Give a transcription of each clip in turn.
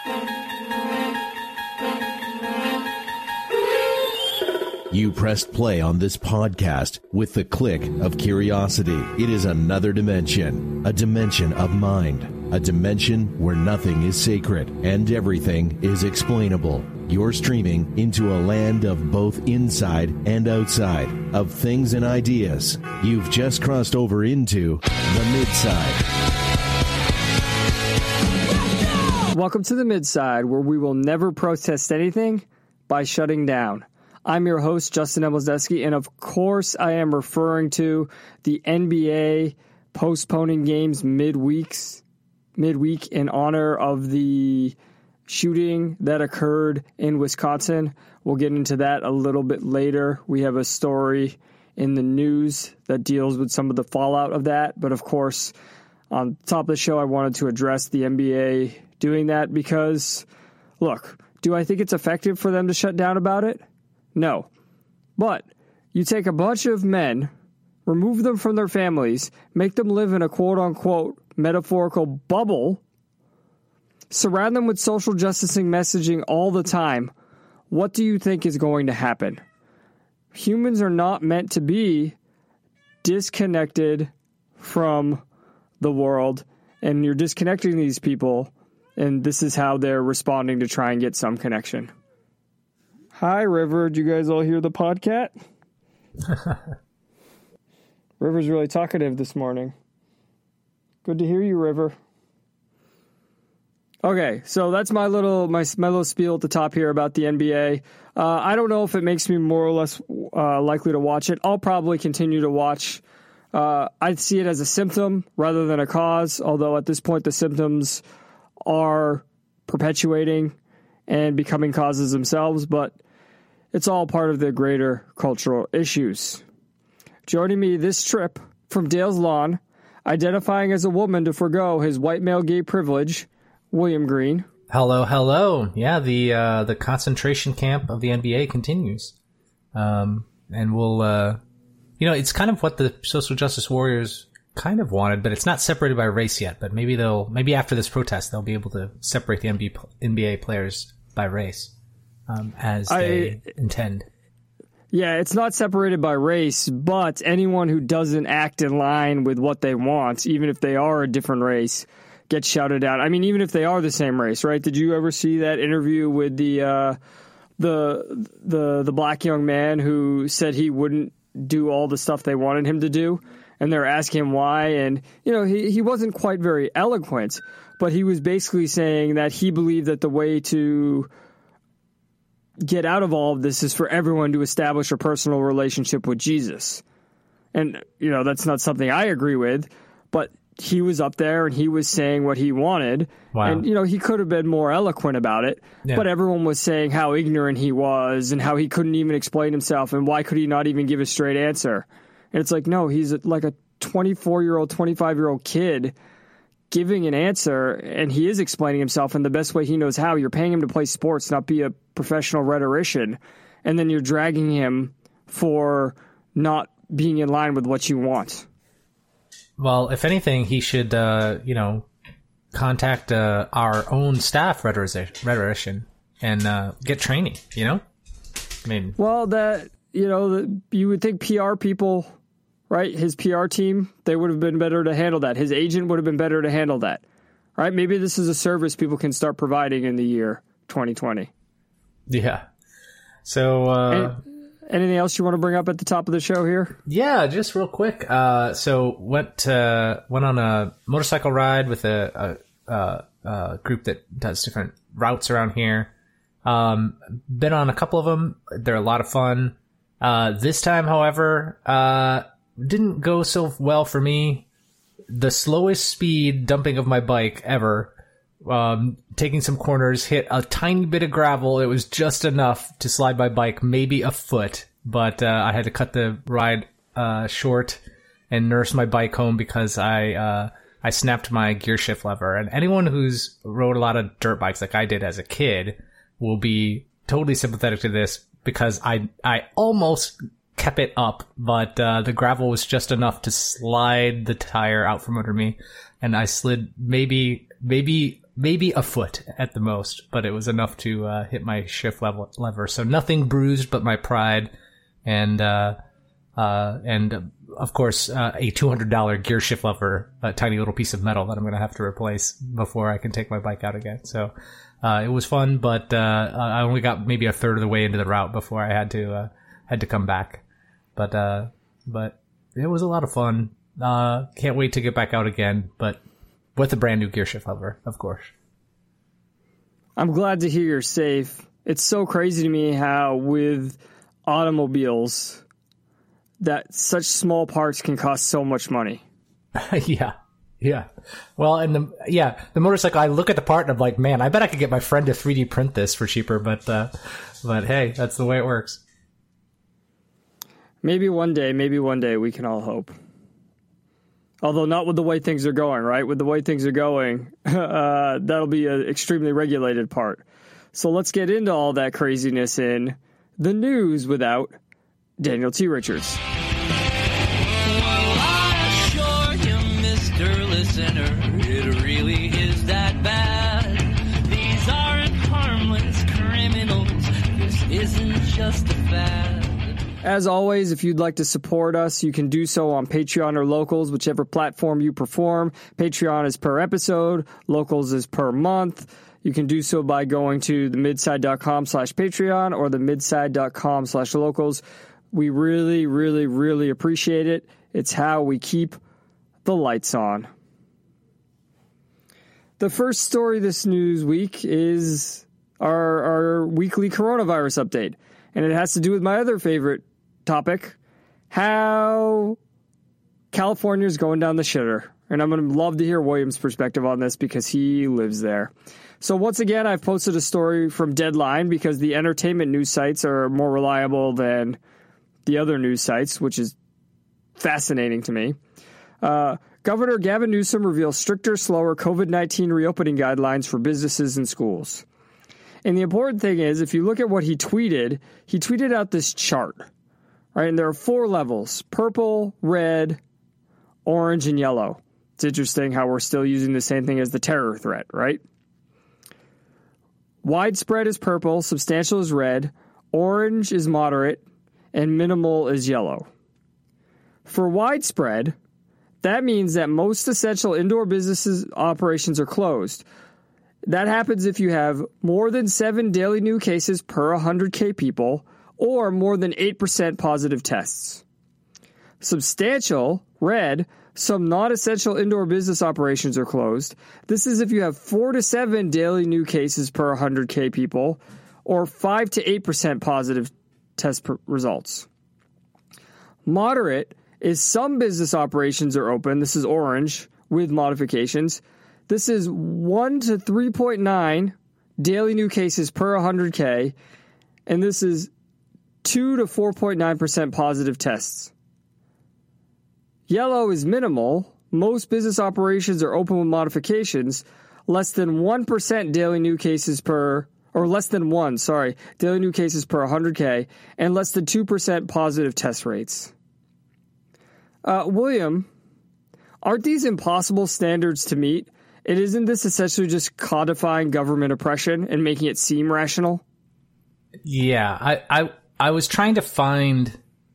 You pressed play on this podcast with the click of curiosity. It is another dimension, a dimension of mind, a dimension where nothing is sacred and everything is explainable. You're streaming into a land of both inside and outside, of things and ideas. You've just crossed over into the Midside. Welcome to the Midside, where we will never protest anything by shutting down. I'm your host, Justin Emilsdeski, and of course I am referring to the NBA postponing games midweek in honor of the shooting that occurred in Wisconsin. We'll get into that a little bit later. We have a story in the news that deals with some of the fallout of that, but of course, on top of the show, I wanted to address the NBA doing that because, look, do I think it's effective for them to shut down about it? No. But you take a bunch of men, remove them from their families, make them live in a quote-unquote metaphorical bubble, surround them with social justicing messaging all the time. What do you think is going to happen? Humans are not meant to be disconnected from the world, and you're disconnecting these people, and this is how they're responding to try and get some connection. Hi, River. Did you guys all hear the podcat? River's really talkative this morning. Good to hear you, River. Okay, so that's my little spiel at the top here about the NBA. I don't know if it makes me more or less likely to watch it. I'll probably continue to watch. I see it as a symptom rather than a cause, although at this point the symptoms are perpetuating and becoming causes themselves, but it's all part of the greater cultural issues. Joining me this trip from Dale's Lawn, identifying as a woman to forgo his white male gay privilege, William Green. Hello, hello. Yeah, the concentration camp of the NBA continues. And we'll, it's kind of what the social justice warriors kind of wanted, but it's not separated by race yet. But maybe after this protest, they'll be able to separate the NBA players by race. As they intend. Yeah, it's not separated by race, but anyone who doesn't act in line with what they want, even if they are a different race, gets shouted out. I mean, even if they are the same race, right? Did you ever see that interview with the black young man who said he wouldn't do all the stuff they wanted him to do? And they're asking him why, and he wasn't quite very eloquent, but he was basically saying that he believed that the way to get out of all of this is for everyone to establish a personal relationship with Jesus. And, that's not something I agree with, but he was up there and he was saying what he wanted. Wow. And, he could have been more eloquent about it, but everyone was saying how ignorant he was and how he couldn't even explain himself and why could he not even give a straight answer. And it's like, no, he's like a 24-year-old, 25-year-old kid giving an answer, and he is explaining himself in the best way he knows how. You're paying him to play sports, not be a professional rhetorician, and then you're dragging him for not being in line with what you want. Well, if anything, he should, contact our own staff rhetorician and get training. I mean, well, you would think PR people. Right, his PR team, they would have been better to handle that. His agent would have been better to handle that. Right? Maybe this is a service people can start providing in the year 2020. Yeah. So, anything else you want to bring up at the top of the show here? Yeah, just real quick. So went on a motorcycle ride with a group that does different routes around here. Been on a couple of them. They're a lot of fun. This time, however, didn't go so well for me. The slowest speed dumping of my bike ever. Taking some corners, hit a tiny bit of gravel. It was just enough to slide my bike maybe a foot, but I had to cut the ride short and nurse my bike home because I snapped my gear shift lever. And anyone who's rode a lot of dirt bikes like I did as a kid will be totally sympathetic to this because I almost kept it up, but the gravel was just enough to slide the tire out from under me, and I slid maybe maybe a foot at the most, but it was enough to hit my shift lever. So nothing bruised but my pride, and of course a $200 gear shift lever, a tiny little piece of metal that I'm going to have to replace before I can take my bike out again. So it was fun, but I only got maybe a third of the way into the route before I had to come back. But it was a lot of fun. Can't wait to get back out again, but with a brand new gear shift lever, of course. I'm glad to hear you're safe. It's so crazy to me how with automobiles that such small parts can cost so much money. Yeah. Well, and the motorcycle, I look at the part and I'm like, man, I bet I could get my friend to 3D print this for cheaper, but hey, that's the way it works. Maybe one day we can all hope. Although not with the way things are going, right? With the way things are going, that'll be an extremely regulated part. So let's get into all that craziness in the news without Daniel T. Richards. Well, I assure you, Mr. Listener, it really is that bad. These aren't harmless criminals. This isn't just a fad. As always, if you'd like to support us, you can do so on Patreon or Locals, whichever platform you perform. Patreon is per episode. Locals is per month. You can do so by going to themidside.com/Patreon or themidside.com/Locals. We really, really, really appreciate it. It's how we keep the lights on. The first story this news week is our weekly coronavirus update. And it has to do with my other favorite topic, how California's going down the shitter. And I'm going to love to hear William's perspective on this because he lives there. So once again, I've posted a story from Deadline because the entertainment news sites are more reliable than the other news sites, which is fascinating to me. Governor Gavin Newsom reveals stricter, slower COVID-19 reopening guidelines for businesses and schools. And the important thing is, if you look at what he tweeted out this chart, right? And there are 4 levels: purple, red, orange, and yellow. It's interesting how we're still using the same thing as the terror threat, right? Widespread is purple, substantial is red, orange is moderate, and minimal is yellow. For widespread, that means that most essential indoor businesses operations are closed. That happens if you have more than 7 daily new cases per 100K people or more than 8% positive tests. Substantial, red, some non-essential indoor business operations are closed. This is if you have 4 to 7 daily new cases per 100K people or 5 to 8% positive test results. Moderate is some business operations are open. This is orange with modifications. This is 1 to 3.9 daily new cases per 100K, and this is 2 to 4.9% positive tests. Yellow is minimal. Most business operations are open with modifications. Less than 1% daily new cases per, or less than 1, daily new cases per 100K, and less than 2% positive test rates. William, aren't these impossible standards to meet? And isn't this essentially just codifying government oppression and making it seem rational? Yeah, I was trying to find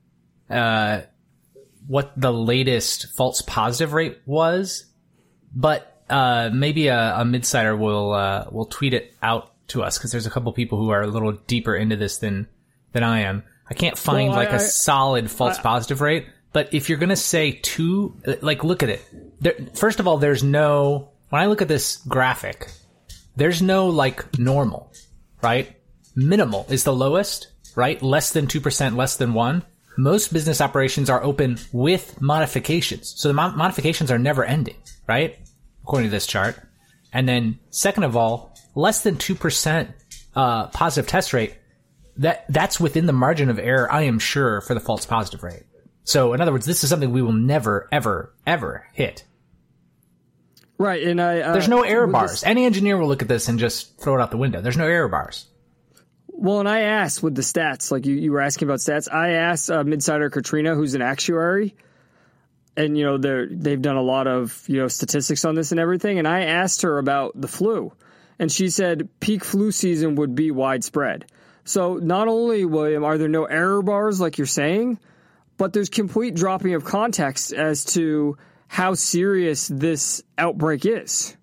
what the latest false positive rate was, but maybe a midsider will tweet it out to us because there's a couple people who are a little deeper into this than I am. I can't find a solid false positive rate, but if you're gonna say 2, look at it. First of all, there's no. When I look at this graphic, there's no normal, right? Minimal is the lowest, right? Less than 2%, less than 1. Most business operations are open with modifications. So the modifications are never ending, right? According to this chart. And then second of all, less than 2% positive test rate. That's within the margin of error, I am sure, for the false positive rate. So in other words, this is something we will never, ever, ever hit. Right, and there's no error bars. Any engineer will look at this and just throw it out the window. There's no error bars. Well, and I asked with the stats, like you were asking about stats, I asked Midsider Katrina, who's an actuary, and they've done a lot of statistics on this and everything. And I asked her about the flu, and she said peak flu season would be widespread. So not only, William, are there no error bars like you're saying, but there's complete dropping of context as to how serious this outbreak is.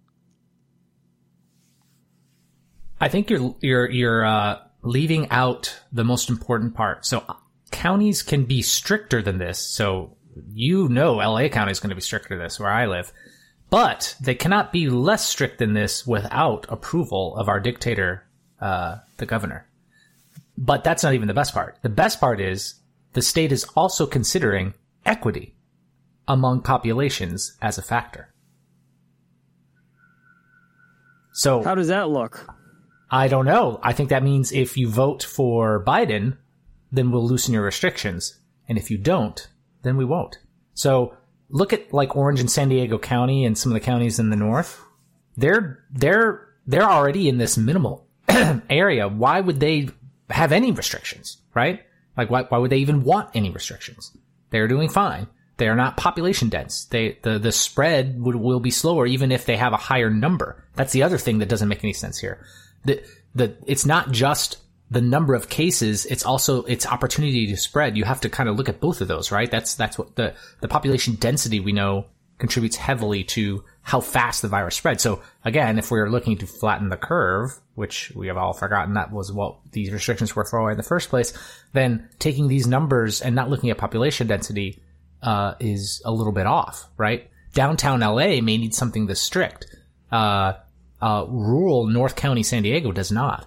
I think you're leaving out the most important part. So counties can be stricter than this. So LA County is going to be stricter than this where I live, but they cannot be less strict than this without approval of our dictator, the governor. But that's not even the best part. The best part is the state is also considering equity among populations as a factor. So how does that look? I don't know. I think that means if you vote for Biden, then we'll loosen your restrictions. And if you don't, then we won't. So look at like Orange and San Diego County and some of the counties in the north. They're already in this minimal area. Why would they have any restrictions, right? Like why would they even want any restrictions? They're doing fine. They are not population dense. The spread will be slower even if they have a higher number. That's the other thing that doesn't make any sense here. It's not just the number of cases, it's also its opportunity to spread. You have to kind of look at both of those, right? That's what the population density we know contributes heavily to how fast the virus spreads. So again, if we're looking to flatten the curve, which we have all forgotten that was what these restrictions were for in the first place, then taking these numbers and not looking at population density is a little bit off, right? Downtown LA may need something this strict. Rural North County San Diego does not.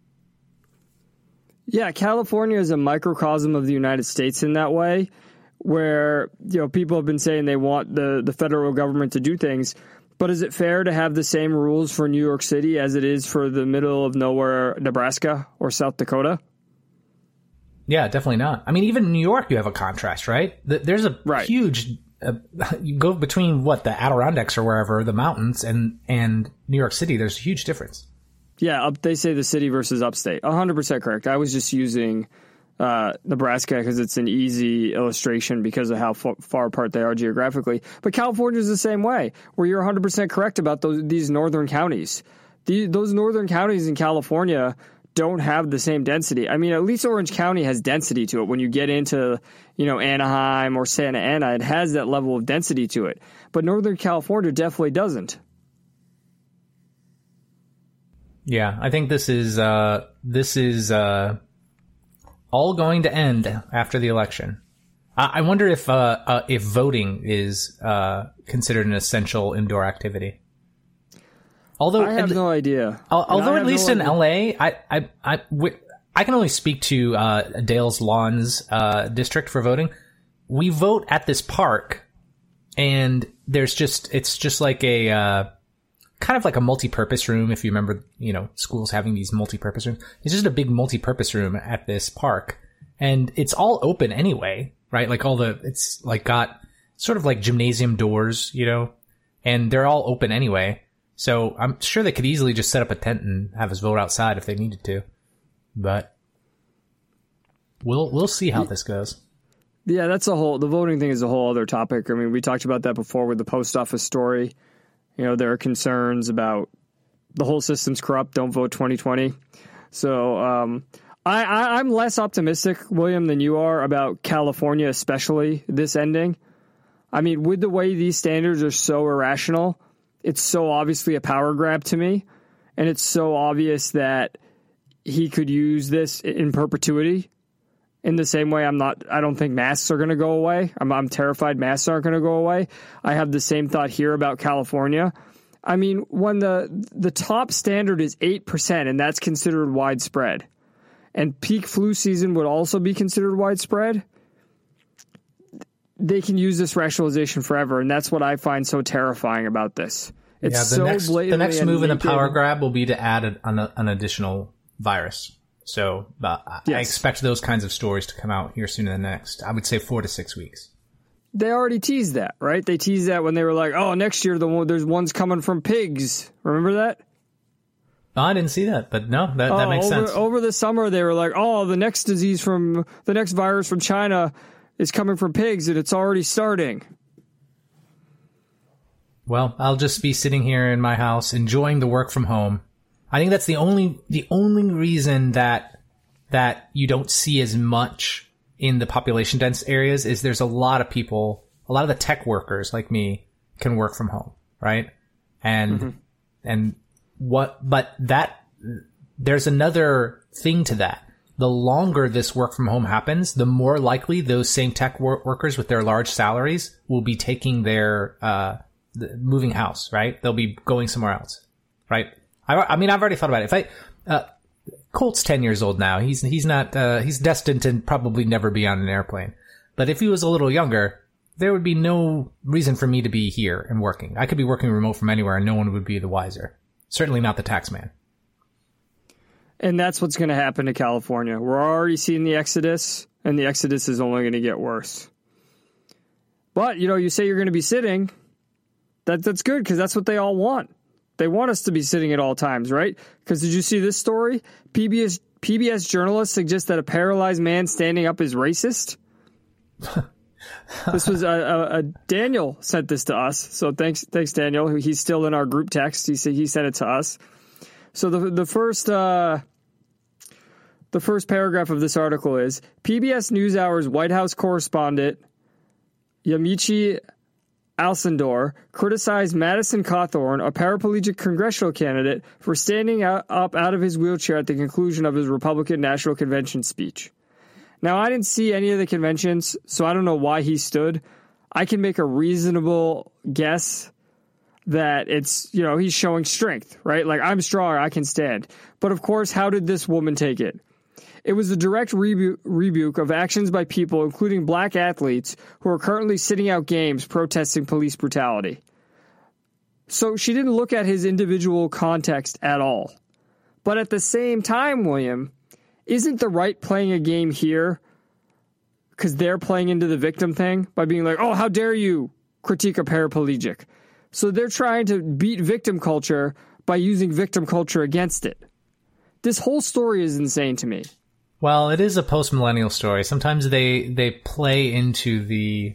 Yeah, California is a microcosm of the United States in that way, where people have been saying they want the federal government to do things, but is it fair to have the same rules for New York City as it is for the middle of nowhere Nebraska or South Dakota? Yeah, definitely not. I mean, even in New York, you have a contrast, right? There's a huge. You go between the Adirondacks or wherever, the mountains, and New York City. There's a huge difference. Yeah, they say the city versus upstate. 100% correct. I was just using Nebraska because it's an easy illustration because of how far apart they are geographically. But California is the same way, where you're 100% correct about these northern counties. Those northern counties in California don't have the same density. I mean, at least Orange County has density to it. When you get into, Anaheim or Santa Ana, it has that level of density to it. But Northern California definitely doesn't. Yeah, I think this is all going to end after the election. I wonder if voting is considered an essential indoor activity. Although I have no idea. Although at least in LA, I can only speak to Dale's Lawns district for voting. We vote at this park, and it's just like a kind of like a multi-purpose room. If you remember, schools having these multi-purpose rooms. It's just a big multi-purpose room at this park, and it's all open anyway, right? Like it's like got sort of like gymnasium doors, and they're all open anyway. So I'm sure they could easily just set up a tent and have us vote outside if they needed to. But we'll see how this goes. Yeah, the voting thing is a whole other topic. I mean, we talked about that before with the post office story. There are concerns about the whole system's corrupt. Don't vote 2020. So I'm less optimistic, William, than you are about California, especially this ending. I mean, with the way these standards are so irrational, it's so obviously a power grab to me, and it's so obvious that he could use this in perpetuity. In the same way, I don't think masks are going to go away. I'm terrified masks aren't going to go away. I have the same thought here about California. I mean, when the top standard is 8%, and that's considered widespread, and peak flu season would also be considered widespread, they can use this rationalization forever, and that's what I find so terrifying about this. It's the next move in the power grab will be to add an additional virus. So I expect those kinds of stories to come out here sooner than next. I would say 4 to 6 weeks. They already teased that, right? They teased that when they were like, "Oh, next year there's ones coming from pigs." Remember that? Oh, I didn't see that, but no, that makes sense. Over the summer, they were like, "Oh, the next virus from China is coming from pigs, and it's already starting." Well, I'll just be sitting here in my house enjoying the work from home. I think that's the only reason that you don't see as much in the population dense areas is there's a lot of people, a lot of the tech workers like me can work from home, right? And there's another thing to that. The longer this work from home happens, the more likely those same tech workers with their large salaries will be taking their moving house, right? They'll be going somewhere else, right? I mean, I've already thought about it. Colt's 10 years old now. He's not, he's destined to probably never be on an airplane. But if he was a little younger, there would be no reason for me to be here and working. I could be working remote from anywhere and no one would be the wiser. Certainly not the tax man. And that's what's going to happen to California. We're already seeing the exodus, and the exodus is only going to get worse. But, you say you're going to be sitting. That's good, because that's what they all want. They want us to be sitting at all times, right? Because did you see this story? PBS journalists suggest that a paralyzed man standing up is racist. This was Daniel sent this to us. So thanks, Daniel. He's still in our group text. He sent it to us. So the first paragraph of this article is PBS NewsHour's White House correspondent Yamiche Alcindor criticized Madison Cawthorn, a paraplegic congressional candidate, for standing up out of his wheelchair at the conclusion of his Republican National Convention speech. Now, I didn't see any of the conventions, so I don't know why he stood. I can make a reasonable guess that it's, he's showing strength, right? Like, I'm strong, I can stand. But of course, how did this woman take it? It was a direct rebuke of actions by people, including black athletes, who are currently sitting out games protesting police brutality. So she didn't look at his individual context at all. But at the same time, William, isn't the right playing a game here because they're playing into the victim thing by being like, oh, how dare you critique a paraplegic? So they're trying to beat victim culture by using victim culture against it. This whole story is insane to me. Well, it is a post-millennial story. Sometimes they play into the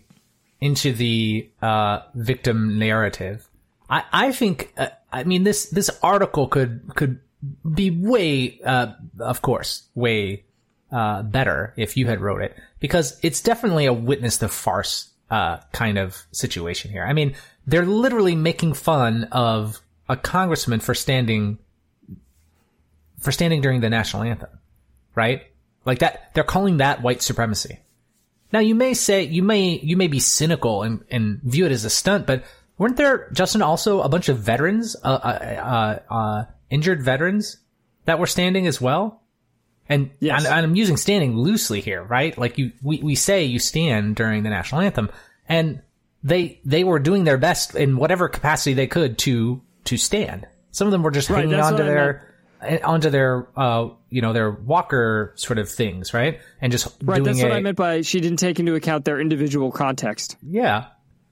victim narrative. I think this article could be way of course way better if you had wrote it, because it's definitely a witness the farce kind of situation here. I mean, they're literally making fun of a congressman for standing during the national anthem, right? Like that, they're calling that white supremacy. Now, you may say, you may be cynical and view it as a stunt, but weren't there, Justin, also a bunch of veterans, injured veterans that were standing as well? And, yes. and I'm using standing loosely here, right? Like we say you stand during the national anthem, and they were doing their best in whatever capacity they could to stand. Some of them were just hanging onto their their walker sort of things, right? And just right. Doing That's what I meant by she didn't take into account their individual context. Yeah.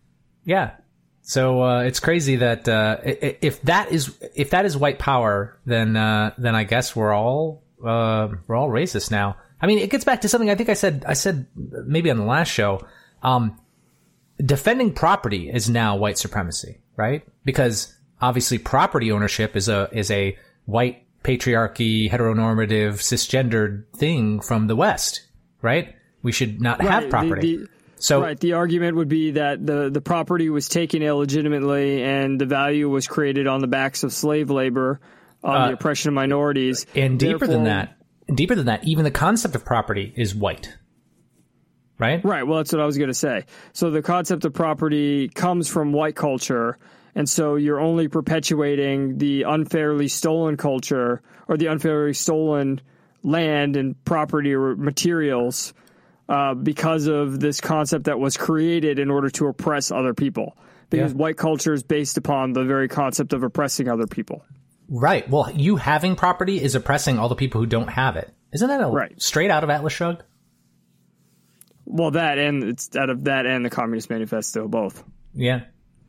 So it's crazy that if that is white power, then I guess we're all racist now. I mean, it gets back to something I think I said maybe on the last show. Defending property is now white supremacy, right? Because obviously property ownership is a white patriarchy, heteronormative, cisgendered thing from the West, right? We should not have property. The argument would be that the property was taken illegitimately and the value was created on the backs of slave labor, on the oppression of minorities. And deeper than that, even the concept of property is white. Right? Right. Well, that's what I was going to say. So the concept of property comes from white culture. And so you're only perpetuating the unfairly stolen culture or the unfairly stolen land and property or materials because of this concept that was created in order to oppress other people. Because white culture is based upon the very concept of oppressing other people. Right. Well, you having property is oppressing all the people who don't have it. Isn't that straight out of Atlas Shrugged? Well, that and it's out of that and the Communist Manifesto, both. Yeah.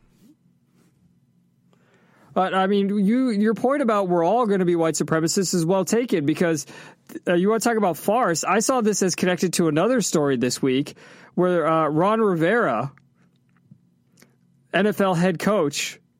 But, I mean, your point about we're all going to be white supremacists is well taken, because you want to talk about farce. I saw this as connected to another story this week where Ron Rivera, NFL head coach,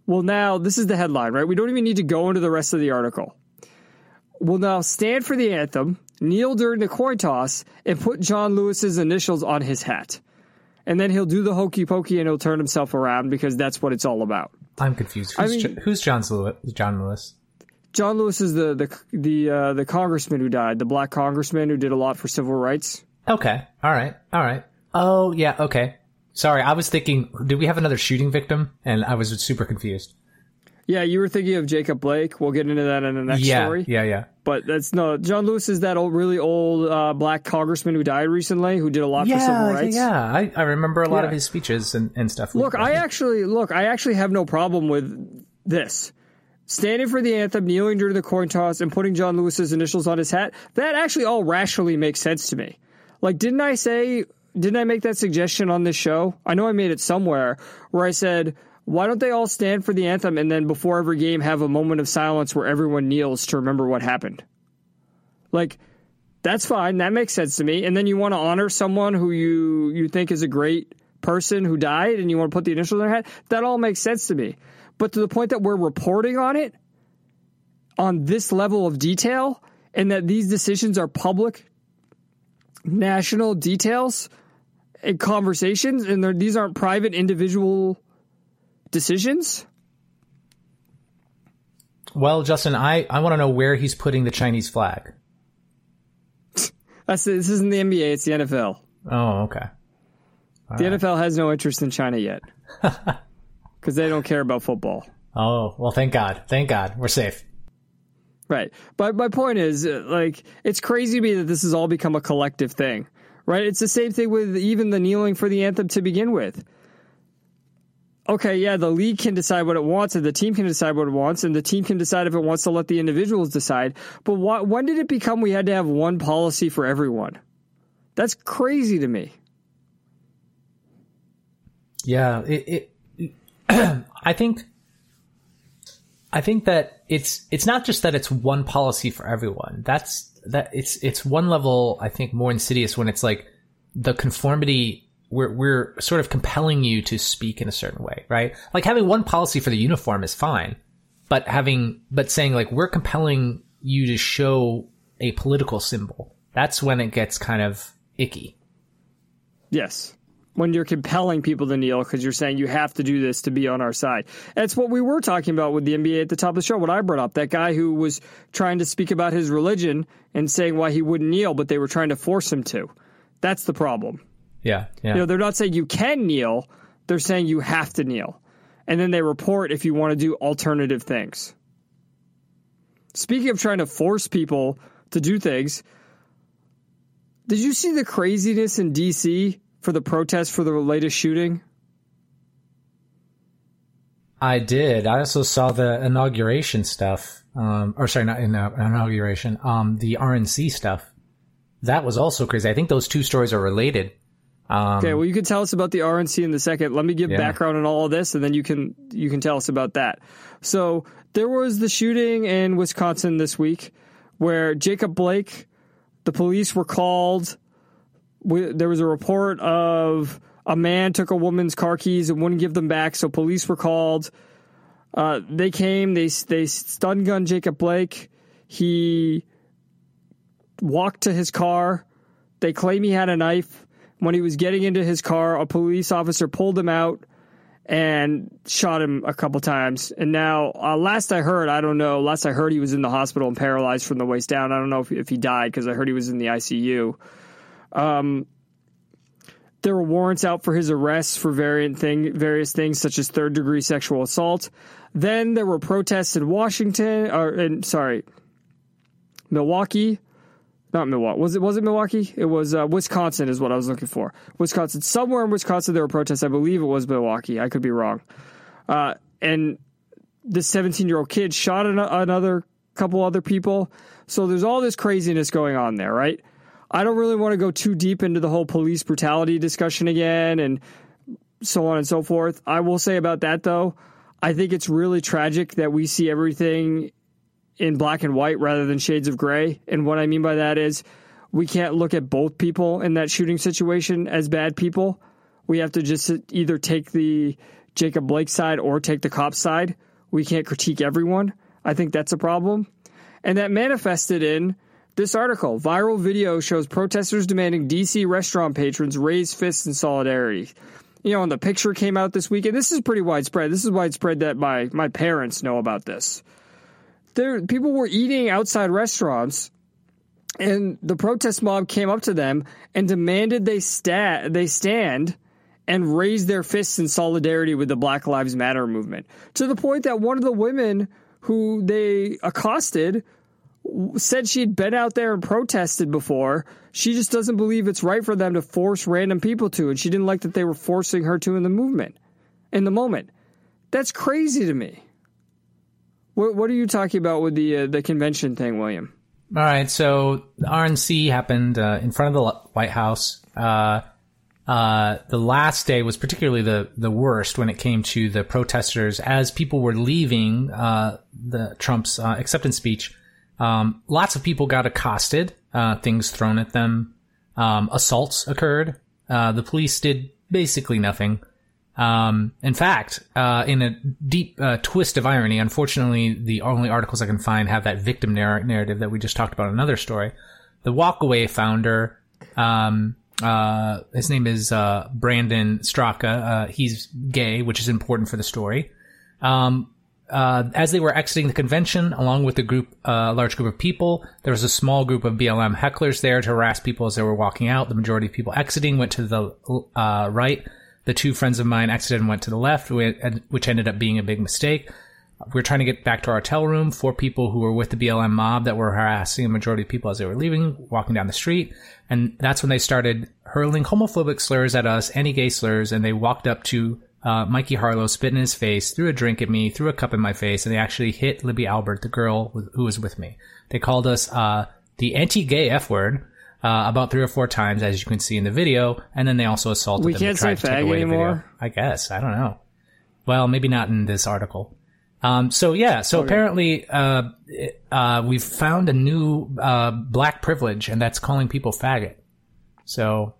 will now, this is the headline, right? We don't even need to go into the rest of the article. Will now stand for the anthem, kneel during the coin toss, and put John Lewis's initials on his hat. And then he'll do the hokey pokey and he'll turn himself around because that's what it's all about. I'm confused. Who's John Lewis? John Lewis is the congressman who died, the black congressman who did a lot for civil rights. Okay. All right. Oh, yeah. Okay. Sorry. I was thinking, did we have another shooting victim? And I was super confused. Yeah, you were thinking of Jacob Blake. We'll get into that in the next story. Yeah. But John Lewis is that really old black congressman who died recently, who did a lot for civil rights. Yeah, I remember a lot of his speeches and stuff. Look, I actually have no problem with this. Standing for the anthem, kneeling during the coin toss, and putting John Lewis's initials on his hat, that actually all rationally makes sense to me. Like, didn't I make that suggestion on this show? I know I made it somewhere where I said, why don't they all stand for the anthem and then before every game have a moment of silence where everyone kneels to remember what happened? Like, that's fine. That makes sense to me. And then you want to honor someone who you think is a great person who died and you want to put the initials on their hat. That all makes sense to me. But to the point that we're reporting on it on this level of detail and that these decisions are public national details and conversations and these aren't private individual decisions? Well, Justin, I want to know where he's putting the Chinese flag. This isn't the NBA, it's the NFL. Oh, okay. The NFL has no interest in China yet. Because they don't care about football. Oh, well, thank God. Thank God. We're safe. Right. But my point is, it's crazy to me that this has all become a collective thing. Right? It's the same thing with even the kneeling for the anthem to begin with. Okay, yeah, the league can decide what it wants, and the team can decide what it wants, and the team can decide if it wants to let the individuals decide. But when did it become we had to have one policy for everyone? That's crazy to me. Yeah, I think that it's not just that it's one policy for everyone. It's one level, I think, more insidious when it's like the conformity. We're sort of compelling you to speak in a certain way, right? Like having one policy for the uniform is fine, but saying like we're compelling you to show a political symbol, that's when it gets kind of icky. Yes. When you're compelling people to kneel because you're saying you have to do this to be on our side. That's what we were talking about with the NBA at the top of the show, what I brought up. That guy who was trying to speak about his religion and saying why he wouldn't kneel, but they were trying to force him to. That's the problem. Yeah. They're not saying you can kneel. They're saying you have to kneel. And then they report if you want to do alternative things. Speaking of trying to force people to do things, did you see the craziness in D.C. for the protest for the latest shooting? I did. I also saw the inauguration stuff. Inauguration. The RNC stuff. That was also crazy. I think those two stories are related. Okay, well, you can tell us about the RNC in a second. Let me give background on all of this, and then you can tell us about that. So there was the shooting in Wisconsin this week where Jacob Blake, the police were called. There was a report of a man took a woman's car keys and wouldn't give them back, so police were called. They came, they stun gunned Jacob Blake. He walked to his car. They claim he had a knife. When he was getting into his car, a police officer pulled him out and shot him a couple times. And now, last I heard, I don't know. Last I heard, he was in the hospital and paralyzed from the waist down. I don't know if he died because I heard he was in the ICU. There were warrants out for his arrest for various things such as third-degree sexual assault. Then there were protests in Milwaukee. Not Milwaukee. Was it Milwaukee? It was Wisconsin is what I was looking for. Wisconsin. Somewhere in Wisconsin there were protests. I believe it was Milwaukee. I could be wrong. And this 17-year-old kid shot another couple other people. So there's all this craziness going on there, right? I don't really want to go too deep into the whole police brutality discussion again and so on and so forth. I will say about that, though, I think it's really tragic that we see everything in black and white rather than shades of gray. And what I mean by that is we can't look at both people in that shooting situation as bad people. We have to just either take the Jacob Blake's side or take the cop's side. We can't critique everyone. I think that's a problem. And that manifested in this article. Viral video shows protesters demanding D.C. restaurant patrons raise fists in solidarity. You know, and the picture came out this weekend. This is pretty widespread. This is widespread that my parents know about this. People were eating outside restaurants, and the protest mob came up to them and demanded they stand and raise their fists in solidarity with the Black Lives Matter movement. To the point that one of the women who they accosted said she'd been out there and protested before. She just doesn't believe it's right for them to force random people to, and she didn't like that they were forcing her to in the moment. That's crazy to me. What are you talking about with the convention thing, William? All right, so the RNC happened in front of the White House. The last day was particularly the worst when it came to the protesters. As people were leaving the Trump's acceptance speech, lots of people got accosted, things thrown at them, assaults occurred. The police did basically nothing. In fact, in a deep twist of irony, unfortunately, the only articles I can find have that victim narrative that we just talked about in another story. The Walkaway founder, his name is Brandon Straka. He's gay, which is important for the story. As they were exiting the convention, along with a large group of people, there was a small group of BLM hecklers there to harass people as they were walking out. The majority of people exiting went to the right. The two friends of mine exited and went to the left, which ended up being a big mistake. We were trying to get back to our hotel room. 4 people who were with the BLM mob that were harassing the majority of people as they were leaving, walking down the street. And that's when they started hurling homophobic slurs at us, anti-gay slurs, and they walked up to Mikey Harlow, spit in his face, threw a drink at me, threw a cup in my face, and they actually hit Libby Albert, the girl who was with me. They called us the anti-gay F word about 3 or 4 times, as you can see in the video, and then they also assaulted them. We can't say fag anymore? I guess. I don't know. Well, maybe not in this article. Apparently we've found a new black privilege, and that's calling people faggot. So,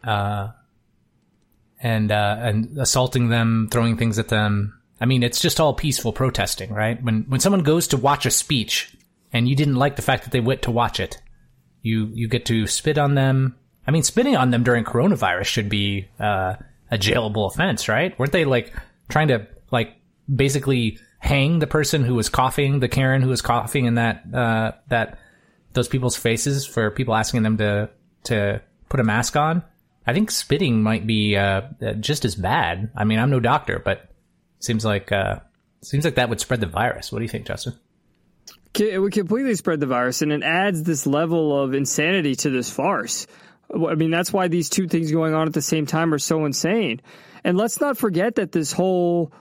and assaulting them, throwing things at them. I mean, it's just all peaceful protesting, right? When someone goes to watch a speech and you didn't like the fact that they went to watch it, you get to spit on them. I mean, spitting on them during coronavirus should be a jailable offense, right? Weren't they trying to basically hang the person who was coughing, the Karen who was coughing in those people's faces for people asking them to put a mask on? I think spitting might be just as bad. I mean, I'm no doctor, but seems like that would spread the virus. What do you think, Justin? It would completely spread the virus, and it adds this level of insanity to this farce. I mean, that's why these two things going on at the same time are so insane. And let's not forget that this whole,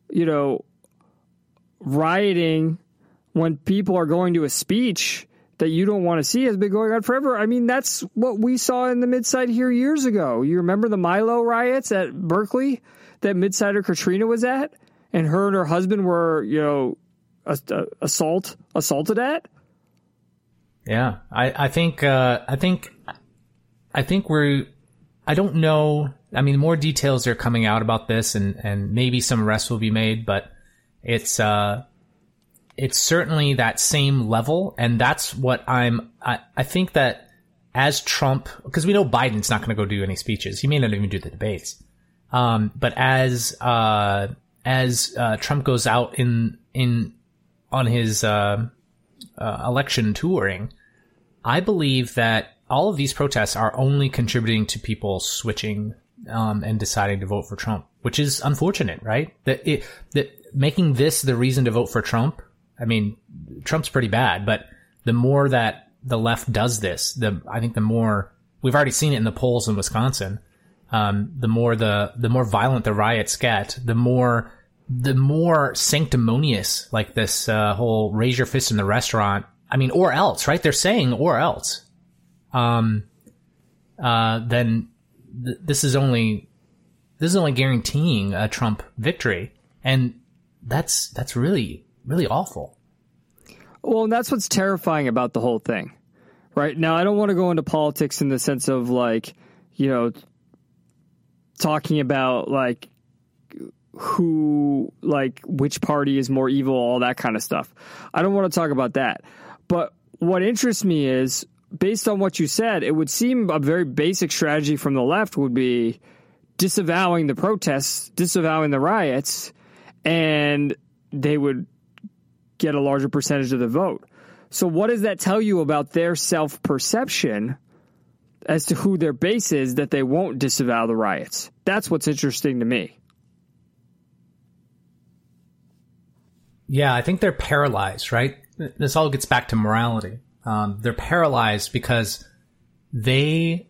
rioting when people are going to a speech that you don't want to see has been going on forever. I mean, that's what we saw in the Midside here years ago. You remember the Milo riots at Berkeley that Midsider Katrina was at? And her husband were, assaulted at? Yeah, I think I don't know. I mean, more details are coming out about this, and maybe some arrests will be made, but it's certainly that same level. And that's what I think that as Trump, because we know Biden's not going to go do any speeches. He may not even do the debates. But as Trump goes out on his election touring, I believe that all of these protests are only contributing to people switching and deciding to vote for Trump, which is unfortunate, right? That making this the reason to vote for Trump. I mean, Trump's pretty bad, but the more that the left does this, I think the more we've already seen it in the polls in Wisconsin. The more violent the riots get, the more sanctimonious, like this whole raise your fist in the restaurant. I mean, or else, right? They're saying or else. Then this is only guaranteeing a Trump victory, and that's really, really awful. Well, and that's what's terrifying about the whole thing, right? Now, I don't want to go into politics in the sense of talking about which party is more evil, all that kind of stuff. I don't want to talk about that. But what interests me is, based on what you said, it would seem a very basic strategy from the left would be disavowing the protests, disavowing the riots, and they would get a larger percentage of the vote. So what does that tell you about their self-perception as to who their base is that they won't disavow the riots? That's what's interesting to me. Yeah, I think they're paralyzed, right? This all gets back to morality. They're paralyzed because they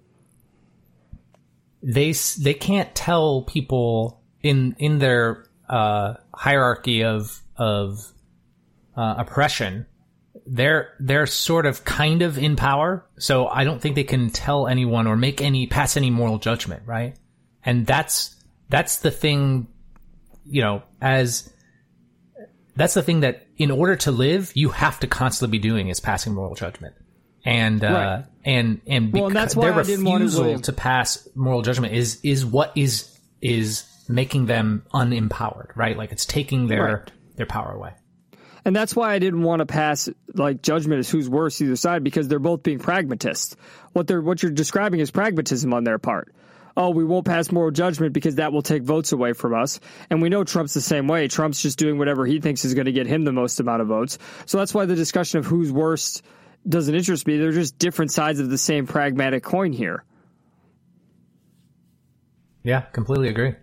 can't tell people in their hierarchy of oppression. They're sort of kind of in power, so I don't think they can tell anyone or pass any moral judgment, right? And that's the thing, that's the thing that in order to live, you have to constantly be doing is passing moral judgment. And right. and that's why their refusal to pass moral judgment is what is making them unempowered, right? Like it's taking their power away. And that's why I didn't want to pass judgment as who's worse either side, because they're both being pragmatists. What you're describing is pragmatism on their part. Oh, we won't pass moral judgment because that will take votes away from us. And we know Trump's the same way. Trump's just doing whatever he thinks is going to get him the most amount of votes. So that's why the discussion of who's worse doesn't interest me. They're just different sides of the same pragmatic coin here. Yeah, completely agree.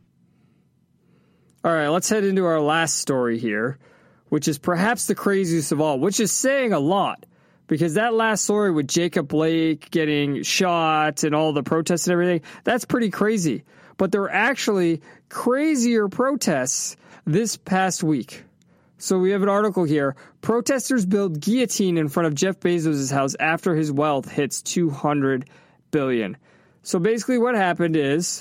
All right, let's head into our last story here, which is perhaps the craziest of all, which is saying a lot. Because that last story with Jacob Blake getting shot and all the protests and everything, that's pretty crazy. But there were actually crazier protests this past week. So we have an article here. Protesters build guillotine in front of Jeff Bezos' house after his wealth hits $200 billion. So basically what happened is,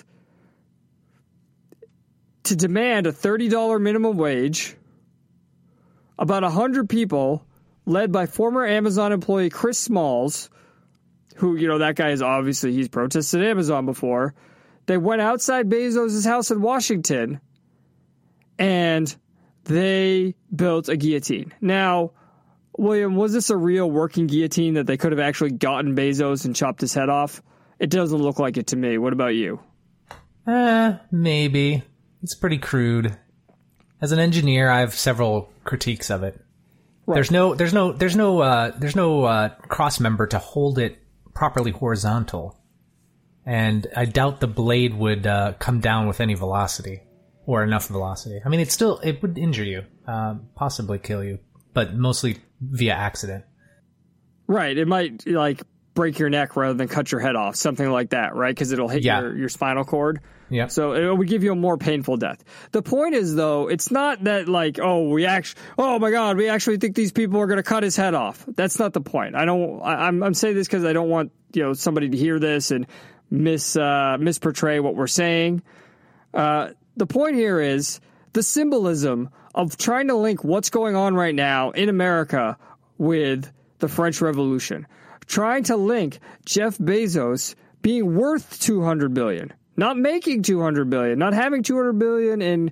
to demand a $30 minimum wage, about 100 people, led by former Amazon employee Chris Smalls, who, that guy he's protested Amazon before. They went outside Bezos' house in Washington and they built a guillotine. Now, William, was this a real working guillotine that they could have actually gotten Bezos and chopped his head off? It doesn't look like it to me. What about you? Maybe. It's pretty crude. As an engineer, I have several critiques of it. Right. There's no cross member to hold it properly horizontal, and I doubt the blade would come down with any velocity or enough velocity. I mean, it would injure you, possibly kill you, but mostly via accident. Right. It might break your neck rather than cut your head off, something like that, right? Because it'll hit your spinal cord. Yeah. So it would give you a more painful death. The point is, though, it's not that oh my God, we actually think these people are going to cut his head off. That's not the point. I'm saying this because I don't want somebody to hear this and misportray what we're saying. The point here is the symbolism of trying to link what's going on right now in America with the French Revolution. Trying to link Jeff Bezos being worth $200 billion. Not making $200 billion, not having $200 billion in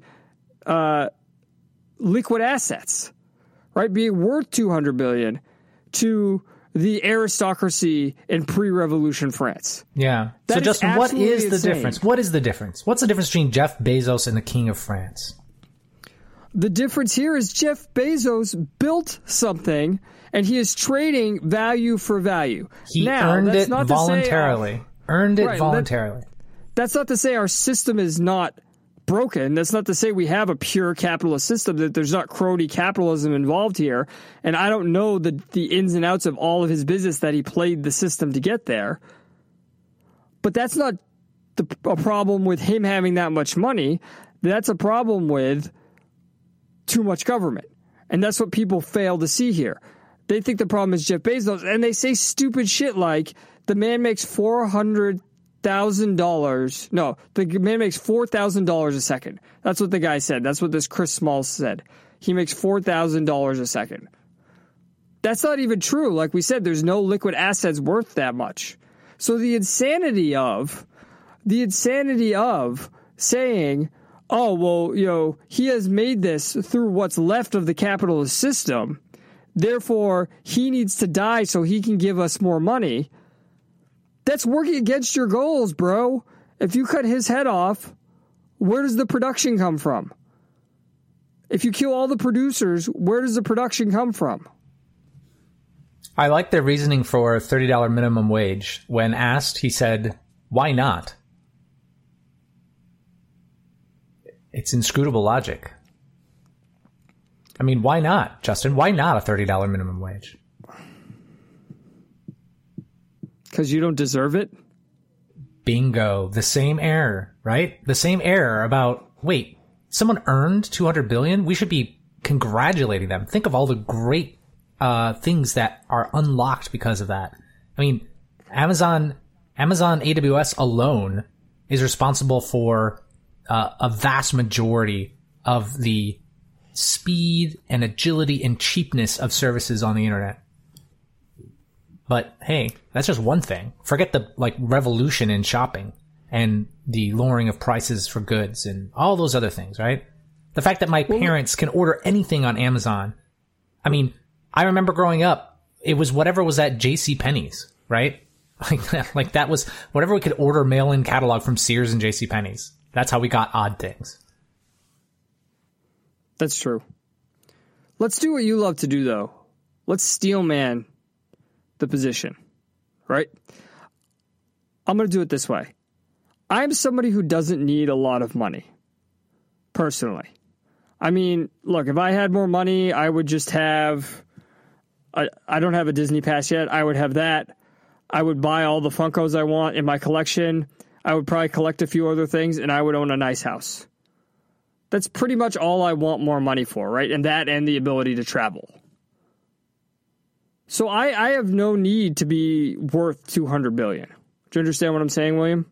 liquid assets, right? Being worth $200 billion to the aristocracy in pre-revolution France. Yeah. So Justin, what is the difference? What is the difference? What's the difference between Jeff Bezos and the King of France? The difference here is Jeff Bezos built something and he is trading value for value. He earned it voluntarily. That's not to say our system is not broken. That's not to say we have a pure capitalist system, that there's not crony capitalism involved here. And I don't know the ins and outs of all of his business that he played the system to get there. But that's not a problem with him having that much money. That's a problem with too much government. And that's what people fail to see here. They think the problem is Jeff Bezos, and they say stupid shit like the man makes $400,000. No, the man makes $4,000 a second. That's what the guy said. That's what this Chris Smalls said. He makes $4,000 a second. That's not even true. Like we said, there's no liquid assets worth that much. So the insanity of saying, oh, well, he has made this through what's left of the capitalist system. Therefore, he needs to die so he can give us more money. That's working against your goals, bro. If you cut his head off, where does the production come from? If you kill all the producers, where does the production come from? I like their reasoning for $30 minimum wage. When asked, he said, why not? It's inscrutable logic. I mean, why not, Justin? Why not a $30 minimum wage? Because you don't deserve it? Bingo. The same error, right? The same error about, wait, someone earned $200 billion? We should be congratulating them. Think of all the great things that are unlocked because of that. I mean, Amazon AWS alone is responsible for a vast majority of the speed and agility and cheapness of services on the internet. But hey, that's just one thing. Forget the revolution in shopping and the lowering of prices for goods and all those other things, right? The fact that my parents can order anything on Amazon. I mean, I remember growing up, it was whatever was at JCPenney's, right? Like that was whatever we could order mail-in catalog from Sears and JCPenney's. That's how we got odd things. That's true. Let's do what you love to do, though. Let's steel man the position, right? I'm going to do it this way. I'm somebody who doesn't need a lot of money, personally. I mean, look, if I had more money, I would just have... I don't have a Disney Pass yet. I would have that. I would buy all the Funkos I want in my collection. I would probably collect a few other things, and I would own a nice house. That's pretty much all I want more money for, right? And that and the ability to travel. So I have no need to be worth $200 billion. Do you understand what I'm saying, William?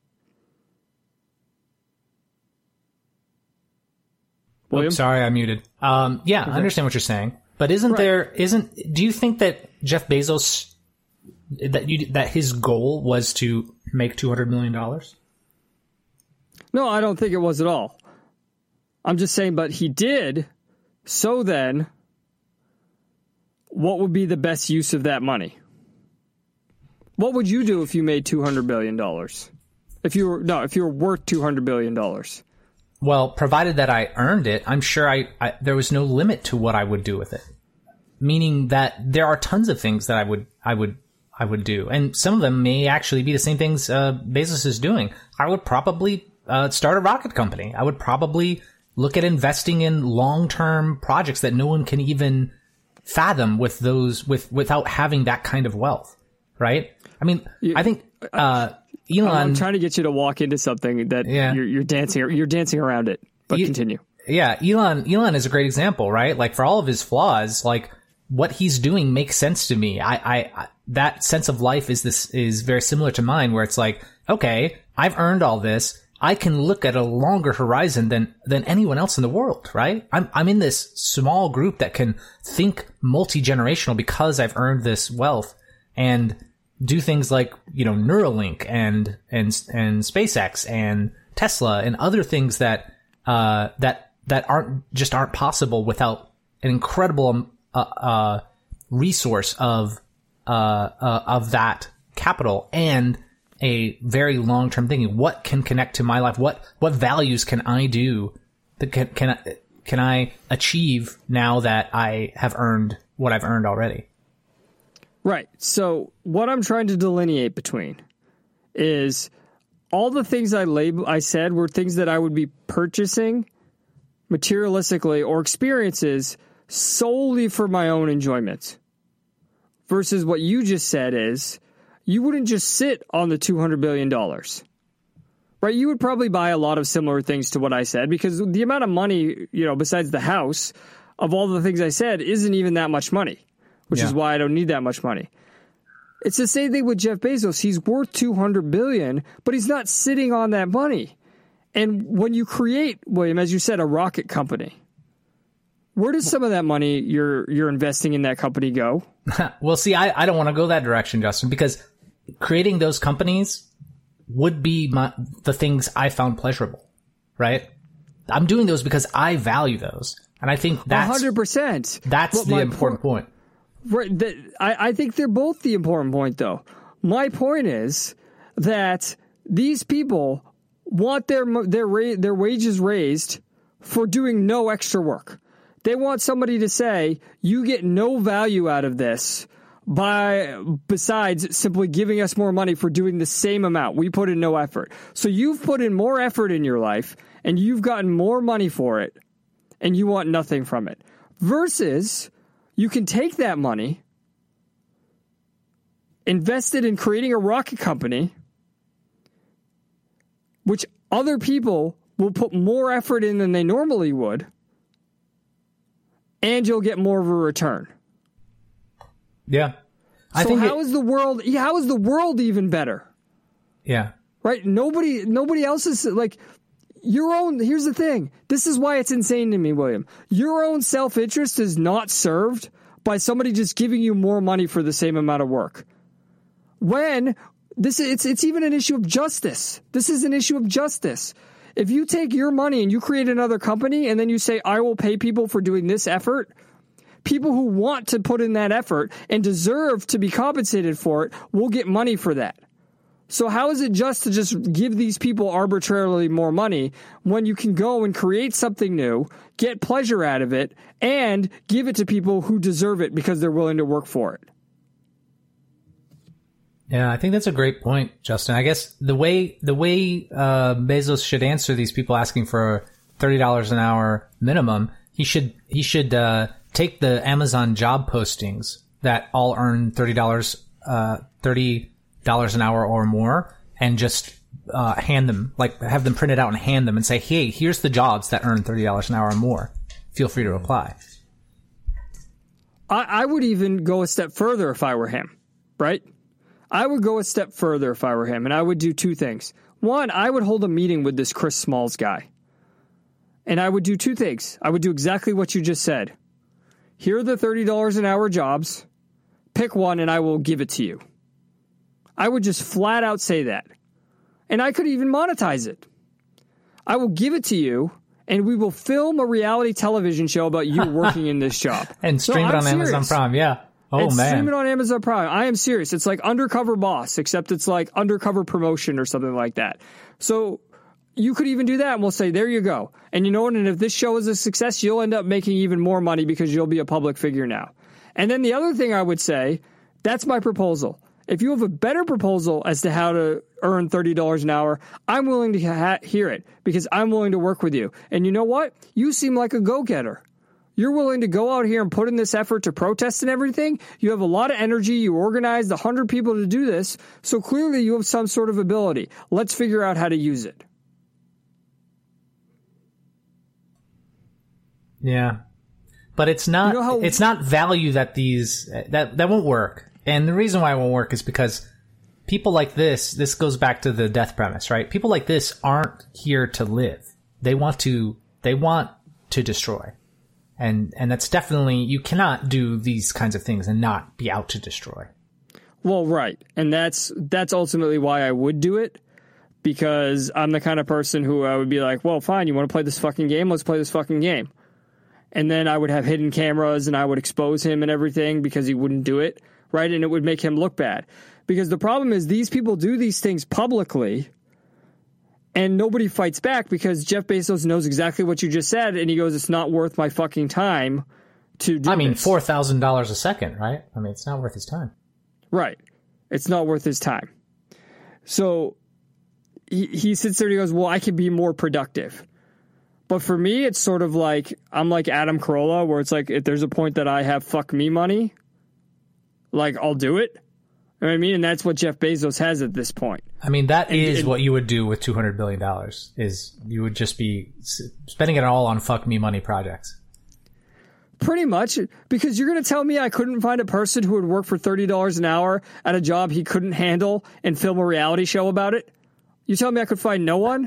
Oops, sorry, I muted. Yeah, okay. I understand what you're saying. But do you think that Jeff Bezos, that his goal was to make $200 million? No, I don't think it was at all. I'm just saying, but he did. So then, what would be the best use of that money? What would you do if you made $200 billion? If you were worth $200 billion? Well, provided that I earned it, I'm sure there was no limit to what I would do with it. Meaning that there are tons of things that I would do, and some of them may actually be the same things Bezos is doing. I would probably start a rocket company. I would probably look at investing in long-term projects that no one can even fathom without having that kind of wealth, right? I mean, I think Elon. I'm trying to get you to walk into something that you're dancing around it. But continue. Yeah, Elon is a great example, right? Like, for all of his flaws, like, what he's doing makes sense to me. I that sense of life is very similar to mine, where it's like, okay, I've earned all this. I can look at a longer horizon than anyone else in the world, right? I'm in this small group that can think multi-generational because I've earned this wealth and do things like, Neuralink and SpaceX and Tesla and other things that aren't possible without an incredible resource of that capital and a very long-term thinking. What can connect to my life? What values can I do that can I achieve now that I have earned what I've earned already? Right. So what I'm trying to delineate between is all the things I said were things that I would be purchasing materialistically or experiences solely for my own enjoyment. Versus what you just said is you wouldn't just sit on the $200 billion. Right? You would probably buy a lot of similar things to what I said, because the amount of money, besides the house, of all the things I said isn't even that much money, which is why I don't need that much money. It's the same thing with Jeff Bezos. He's worth $200 billion, but he's not sitting on that money. And when you create, William, as you said, a rocket company, where does some of that money you're investing in that company go? Well, see, I don't want to go that direction, Justin, because creating those companies would be the things I found pleasurable, right? I'm doing those because I value those. And I think that's 100%. That's the important point. Right. I think they're both the important point, though. My point is that these people want their wages raised for doing no extra work. They want somebody to say, you get no value out of this besides simply giving us more money for doing the same amount. We put in no effort. So you've put in more effort in your life and you've gotten more money for it and you want nothing from it. Versus you can take that money, invest it in creating a rocket company, which other people will put more effort in than they normally would, and you'll get more of a return. Yeah. How is the world even better? Yeah. Right? Nobody else is like your own. Here's the thing. This is why it's insane to me, William. Your own self-interest is not served by somebody just giving you more money for the same amount of work. When it's even an issue of justice. This is an issue of justice. If you take your money and you create another company and then you say, I will pay people for doing this effort, people who want to put in that effort and deserve to be compensated for it will get money for that. So how is it just to just give these people arbitrarily more money when you can go and create something new, get pleasure out of it, and give it to people who deserve it because they're willing to work for it? Yeah, I think that's a great point, Justin. I guess the way Bezos should answer these people asking for $30 an hour minimum, he should take the Amazon job postings that all earn $30 an hour or more, and just hand them, like have them printed out and hand them and say, hey, here's the jobs that earn $30 an hour or more. Feel free to apply. I would even go a step further if I were him, right? I would go a step further if I were him, and I would do two things. One, I would hold a meeting with this Chris Smalls guy, and I would do two things. I would do exactly what you just said. Here are the $30 an hour jobs. Pick one, and I will give it to you. I would just flat out say that. And I could even monetize it. I will give it to you, and we will film a reality television show about you working in this job. And stream it on Amazon Prime, yeah. Oh, man. Stream it on Amazon Prime. I am serious. It's like Undercover Boss, except it's like Undercover Promotion or something like that. So you could even do that, and we'll say, there you go. And you know what? And if this show is a success, you'll end up making even more money because you'll be a public figure now. And then the other thing I would say, that's my proposal. If you have a better proposal as to how to earn $30 an hour, I'm willing to hear it because I'm willing to work with you. And you know what? You seem like a go-getter. You're willing to go out here and put in this effort to protest and everything. You have a lot of energy. You organized 100 people to do this. So clearly you have some sort of ability. Let's figure out how to use it. Yeah. But it's not, it's not value that that won't work. And the reason why it won't work is because people like this goes back to the death premise, right? People like this aren't here to live. They want to destroy. And that's definitely, you cannot do these kinds of things and not be out to destroy. Well, right. And that's ultimately why I would do it, because I'm the kind of person who I would be like, well, fine, you want to play this fucking game? Let's play this fucking game. And then I would have hidden cameras and I would expose him and everything because he wouldn't do it, right? And it would make him look bad. Because the problem is these people do these things publicly and nobody fights back because Jeff Bezos knows exactly what you just said, and he goes, it's not worth my fucking time to do this. $4,000 a second, right? I mean, it's not worth his time. Right. It's not worth his time. So he sits there and he goes, well, I can be more productive. But for me, it's sort of like, I'm like Adam Carolla, where it's like, if there's a point that I have fuck me money, like, I'll do it. You know what I mean? And that's what Jeff Bezos has at this point. I mean, that is what you would do with $200 billion, is you would just be spending it all on fuck me money projects. Pretty much, because you're going to tell me I couldn't find a person who would work for $30 an hour at a job he couldn't handle and film a reality show about it? You tell me I could find no one?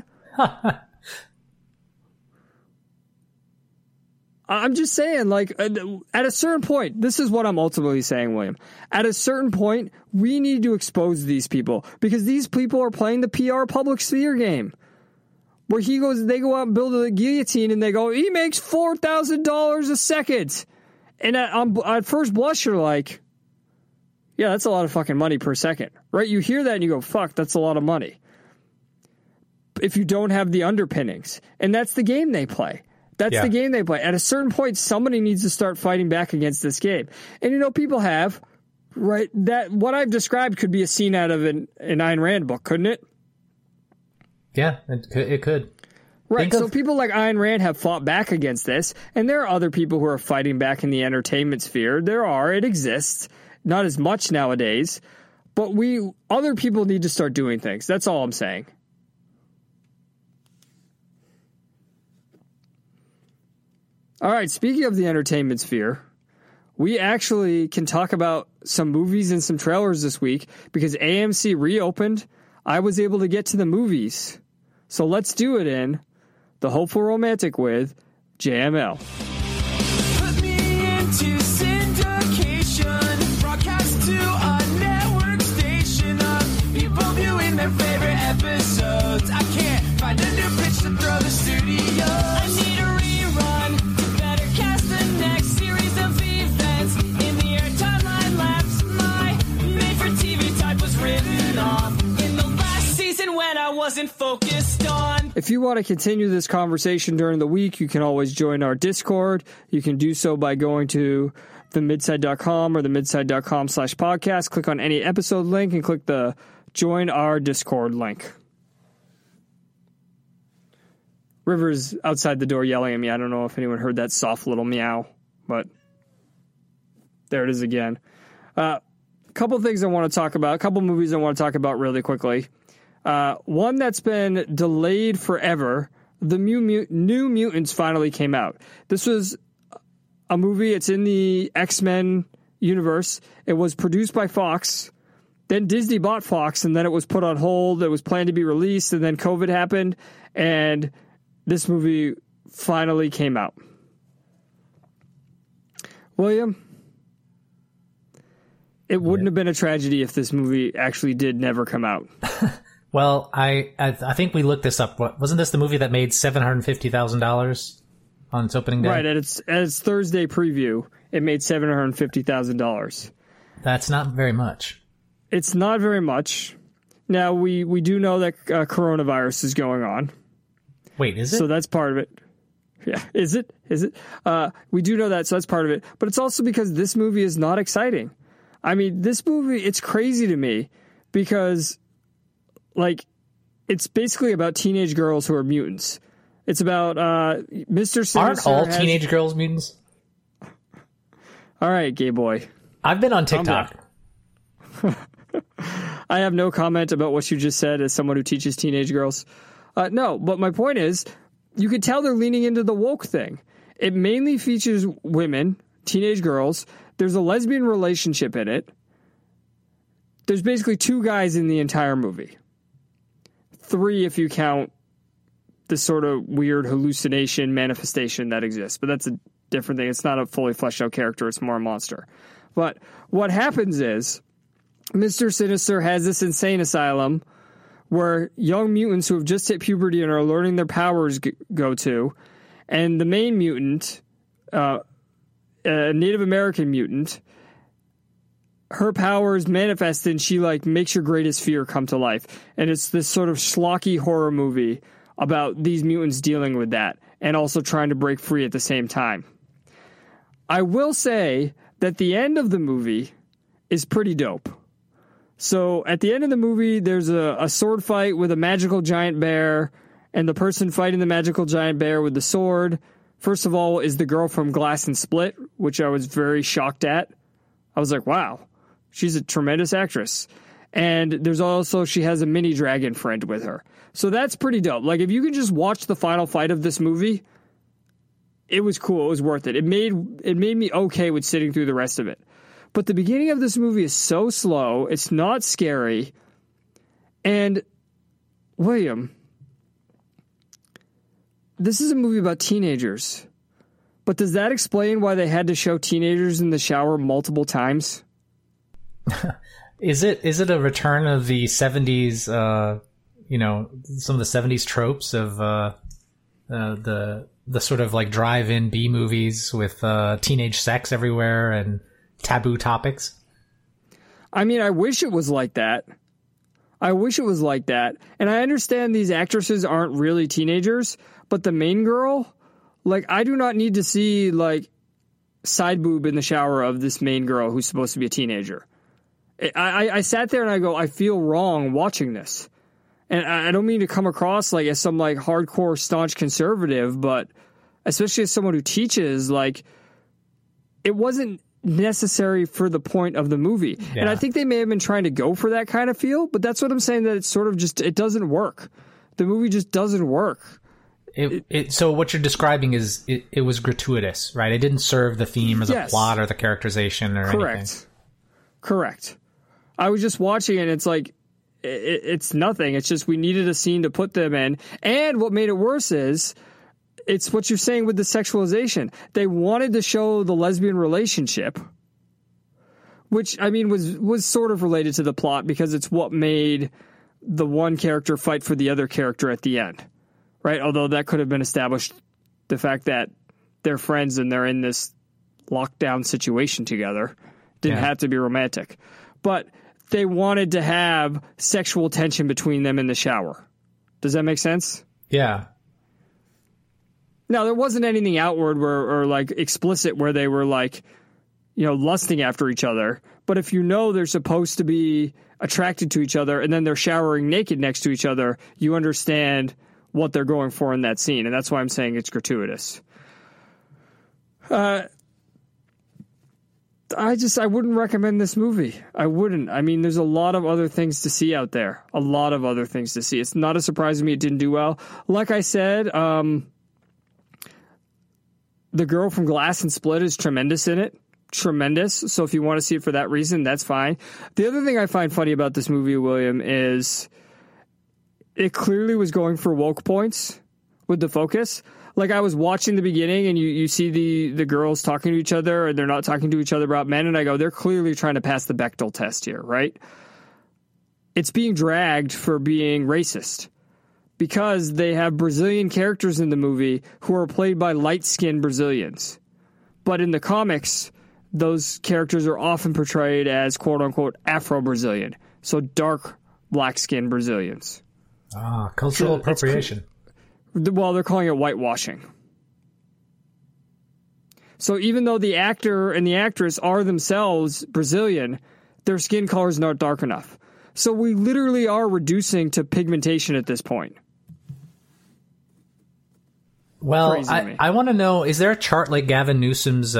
I'm just saying, like, at a certain point, this is what I'm ultimately saying, William. At a certain point, we need to expose these people because these people are playing the PR public sphere game. where they go out and build a guillotine, and they go, he makes $4,000 a second. And at first blush, you're like, yeah, that's a lot of fucking money per second, right? You hear that and you go, fuck, that's a lot of money. If you don't have the underpinnings. And that's the game they play. The game they play. At a certain point, somebody needs to start fighting back against this game. And, people have, right? That what I've described could be a scene out of an Ayn Rand book, couldn't it? Yeah, it could. Right, so people like Ayn Rand have fought back against this, and there are other people who are fighting back in the entertainment sphere. It exists. Not as much nowadays, but other people need to start doing things. That's all I'm saying. All right, speaking of the entertainment sphere, we actually can talk about some movies and some trailers this week because AMC reopened. I was able to get to the movies. So let's do it in The Hopeful Romantic with JML. Put me into syndication, broadcast to a network station of people viewing their favorite episodes. I can't find a new pitch to throw the studio. I need a rerun to better cast the next series of events. In the air timeline lapse, my made-for-TV type was written off in the last season when I wasn't focused on. If you want to continue this conversation during the week, you can always join our Discord. You can do so by going to themidside.com or themidside.com/podcast. Click on any episode link and click the join our Discord link. River's outside the door yelling at me. I don't know if anyone heard that soft little meow, but there it is again. A couple things I want to talk about, a couple movies I want to talk about really quickly. One that's been delayed forever, the New Mutants finally came out. This was a movie, it's in the X-Men universe. It was produced by Fox. Then Disney bought Fox, and then it was put on hold. It was planned to be released, and then COVID happened, and this movie finally came out. William, it wouldn't have been a tragedy if this movie actually did never come out. Well, I think we looked this up. Wasn't this the movie that made $750,000 on its opening day? Right, at its Thursday preview, it made $750,000. That's not very much. It's not very much. Now, we do know that coronavirus is going on. Wait, is it? So that's part of it. Yeah, is it? We do know that, so that's part of it. But it's also because this movie is not exciting. I mean, this movie, it's crazy to me because, like, it's basically about teenage girls who are mutants. It's about Mr. Sinister. Aren't all teenage girls mutants? All right, gay boy. I've been on TikTok. I have no comment about what you just said as someone who teaches teenage girls. No, but my point is, you can tell they're leaning into the woke thing. It mainly features women, teenage girls. There's a lesbian relationship in it. There's basically two guys in the entire movie. Three if you count this sort of weird hallucination manifestation that exists. But that's a different thing. It's not a fully fleshed out character. It's more a monster. But what happens is Mr. Sinister has this insane asylum where young mutants who have just hit puberty and are learning their powers go to. And the main mutant, a Native American mutant, her powers manifest and she like makes your greatest fear come to life. And it's this sort of schlocky horror movie about these mutants dealing with that and also trying to break free at the same time. I will say that the end of the movie is pretty dope. So at the end of the movie, there's a sword fight with a magical giant bear, and the person fighting the magical giant bear with the sword, first of all, is the girl from Glass and Split, which I was very shocked at. I was like, wow, she's a tremendous actress. And there's also, she has a mini dragon friend with her. So that's pretty dope. Like, if you can just watch the final fight of this movie, it was cool. It was worth it. It made me okay with sitting through the rest of it. But the beginning of this movie is so slow. It's not scary. And, William, this is a movie about teenagers. But does that explain why they had to show teenagers in the shower multiple times? Is it a return of the 70s you know, some of the 70s tropes of the sort of like drive-in B movies with teenage sex everywhere and taboo topics. I mean, I wish it was like that. And I understand these actresses aren't really teenagers, but the main girl, like, I do not need to see, like, side boob in the shower of this main girl who's supposed to be a teenager. I sat there and I go, I feel wrong watching this. And I don't mean to come across, like, as some, like, hardcore, staunch conservative, but especially as someone who teaches, like, it wasn't necessary for the point of the movie. Yeah. And I think they may have been trying to go for that kind of feel, but that's what I'm saying, that it's sort of just, it doesn't work. The movie just doesn't work. So what you're describing is it was gratuitous, right? It didn't serve the theme or the plot or the characterization or anything. Correct. I was just watching it and it's like, it's nothing. It's just we needed a scene to put them in. And what made it worse is, it's what you're saying with the sexualization. They wanted to show the lesbian relationship, which, I mean, was sort of related to the plot because it's what made the one character fight for the other character at the end, right? Although that could have been established, the fact that they're friends and they're in this lockdown situation together didn't have to be romantic. But they wanted to have sexual tension between them in the shower. Does that make sense? Yeah. Now, there wasn't anything outward or like explicit where they were like, you know, lusting after each other. But if you know they're supposed to be attracted to each other and then they're showering naked next to each other, you understand what they're going for in that scene. And that's why I'm saying it's gratuitous. I wouldn't recommend this movie. I wouldn't. I mean, there's a lot of other things to see out there. A lot of other things to see. It's not a surprise to me it didn't do well. Like I said, the girl from Glass and Split is tremendous in it. Tremendous. So if you want to see it for that reason, that's fine. The other thing I find funny about this movie, William, is it clearly was going for woke points with the focus. Like, I was watching the beginning and you see the girls talking to each other and they're not talking to each other about men. And I go, they're clearly trying to pass the Bechdel test here, right? It's being dragged for being racist, because they have Brazilian characters in the movie who are played by light-skinned Brazilians. But in the comics, those characters are often portrayed as quote-unquote Afro-Brazilian, so dark, black-skinned Brazilians. Ah, cultural appropriation. Well, they're calling it whitewashing. So even though the actor and the actress are themselves Brazilian, their skin color is not dark enough. So we literally are reducing to pigmentation at this point. Well, I want to know, is there a chart like Gavin Newsom's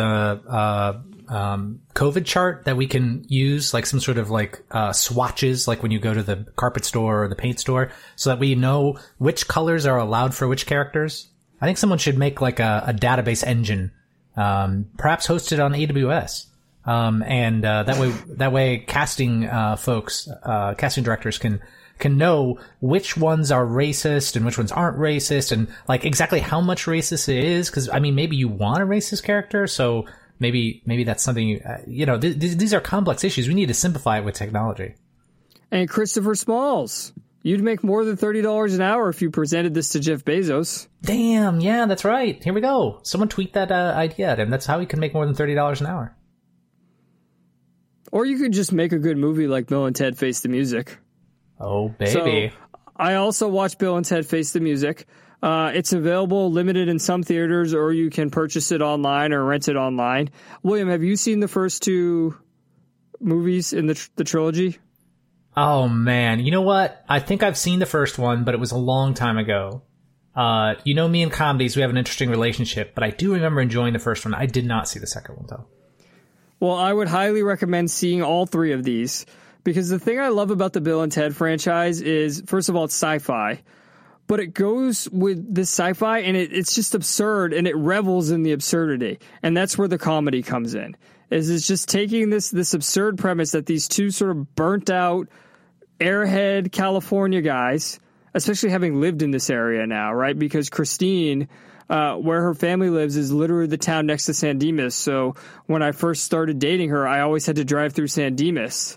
COVID chart that we can use, like some sort of like swatches, like when you go to the carpet store or the paint store, so that we know which colors are allowed for which characters? I think someone should make like a database engine, perhaps hosted on AWS. And that way casting folks, casting directors can know which ones are racist and which ones aren't racist, and like exactly how much racist it is. Because I mean, maybe you want a racist character, so maybe that's something you know. These are complex issues. We need to simplify it with technology. And Christopher Smalls, you'd make more than $30 an hour if you presented this to Jeff Bezos. Damn, yeah, that's right. Here we go. Someone tweet that idea at him. That's how he can make more than $30 an hour. Or you could just make a good movie like Bill and Ted Face the Music. Oh, baby. So, I also watched Bill and Ted Face the Music. It's available, limited in some theaters, or you can purchase it online or rent it online. William, have you seen the first two movies in the trilogy? Oh, man. You know what? I think I've seen the first one, but it was a long time ago. You know me and comedies, we have an interesting relationship, but I do remember enjoying the first one. I did not see the second one, though. Well, I would highly recommend seeing all three of these, because the thing I love about the Bill and Ted franchise is, first of all, it's sci-fi, but it goes with this sci-fi and it's just absurd, and it revels in the absurdity. And that's where the comedy comes in. It's just taking this absurd premise that these two sort of burnt out airhead California guys, especially having lived in this area now, right? Because Christine, where her family lives, is literally the town next to San Dimas. So when I first started dating her, I always had to drive through San Dimas.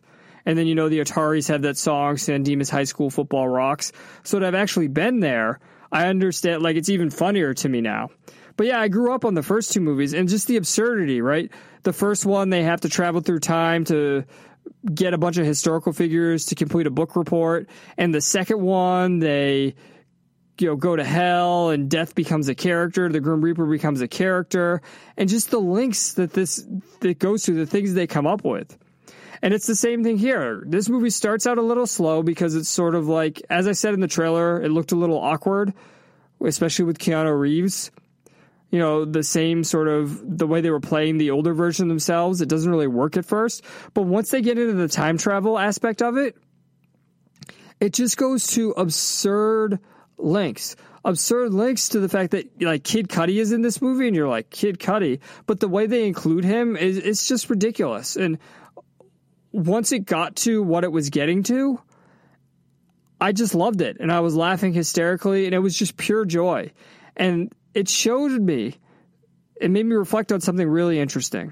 And then, the Ataris have that song, San Dimas High School Football Rocks. So that I've actually been there, I understand, like, it's even funnier to me now. But yeah, I grew up on the first two movies and just the absurdity, right? The first one, they have to travel through time to get a bunch of historical figures to complete a book report. And the second one, they go to hell and death becomes a character. The Grim Reaper becomes a character. And just the links that goes through, the things they come up with. And it's the same thing here. This movie starts out a little slow because it's sort of like, as I said in the trailer, it looked a little awkward, especially with Keanu Reeves. The same sort of the way they were playing the older version themselves. It doesn't really work at first. But once they get into the time travel aspect of it, it just goes to absurd lengths to the fact that, like, Kid Cudi is in this movie and you're like, Kid Cudi. But the way they include him it's just ridiculous. And once it got to what it was getting to, I just loved it. And I was laughing hysterically and it was just pure joy. And it made me reflect on something really interesting.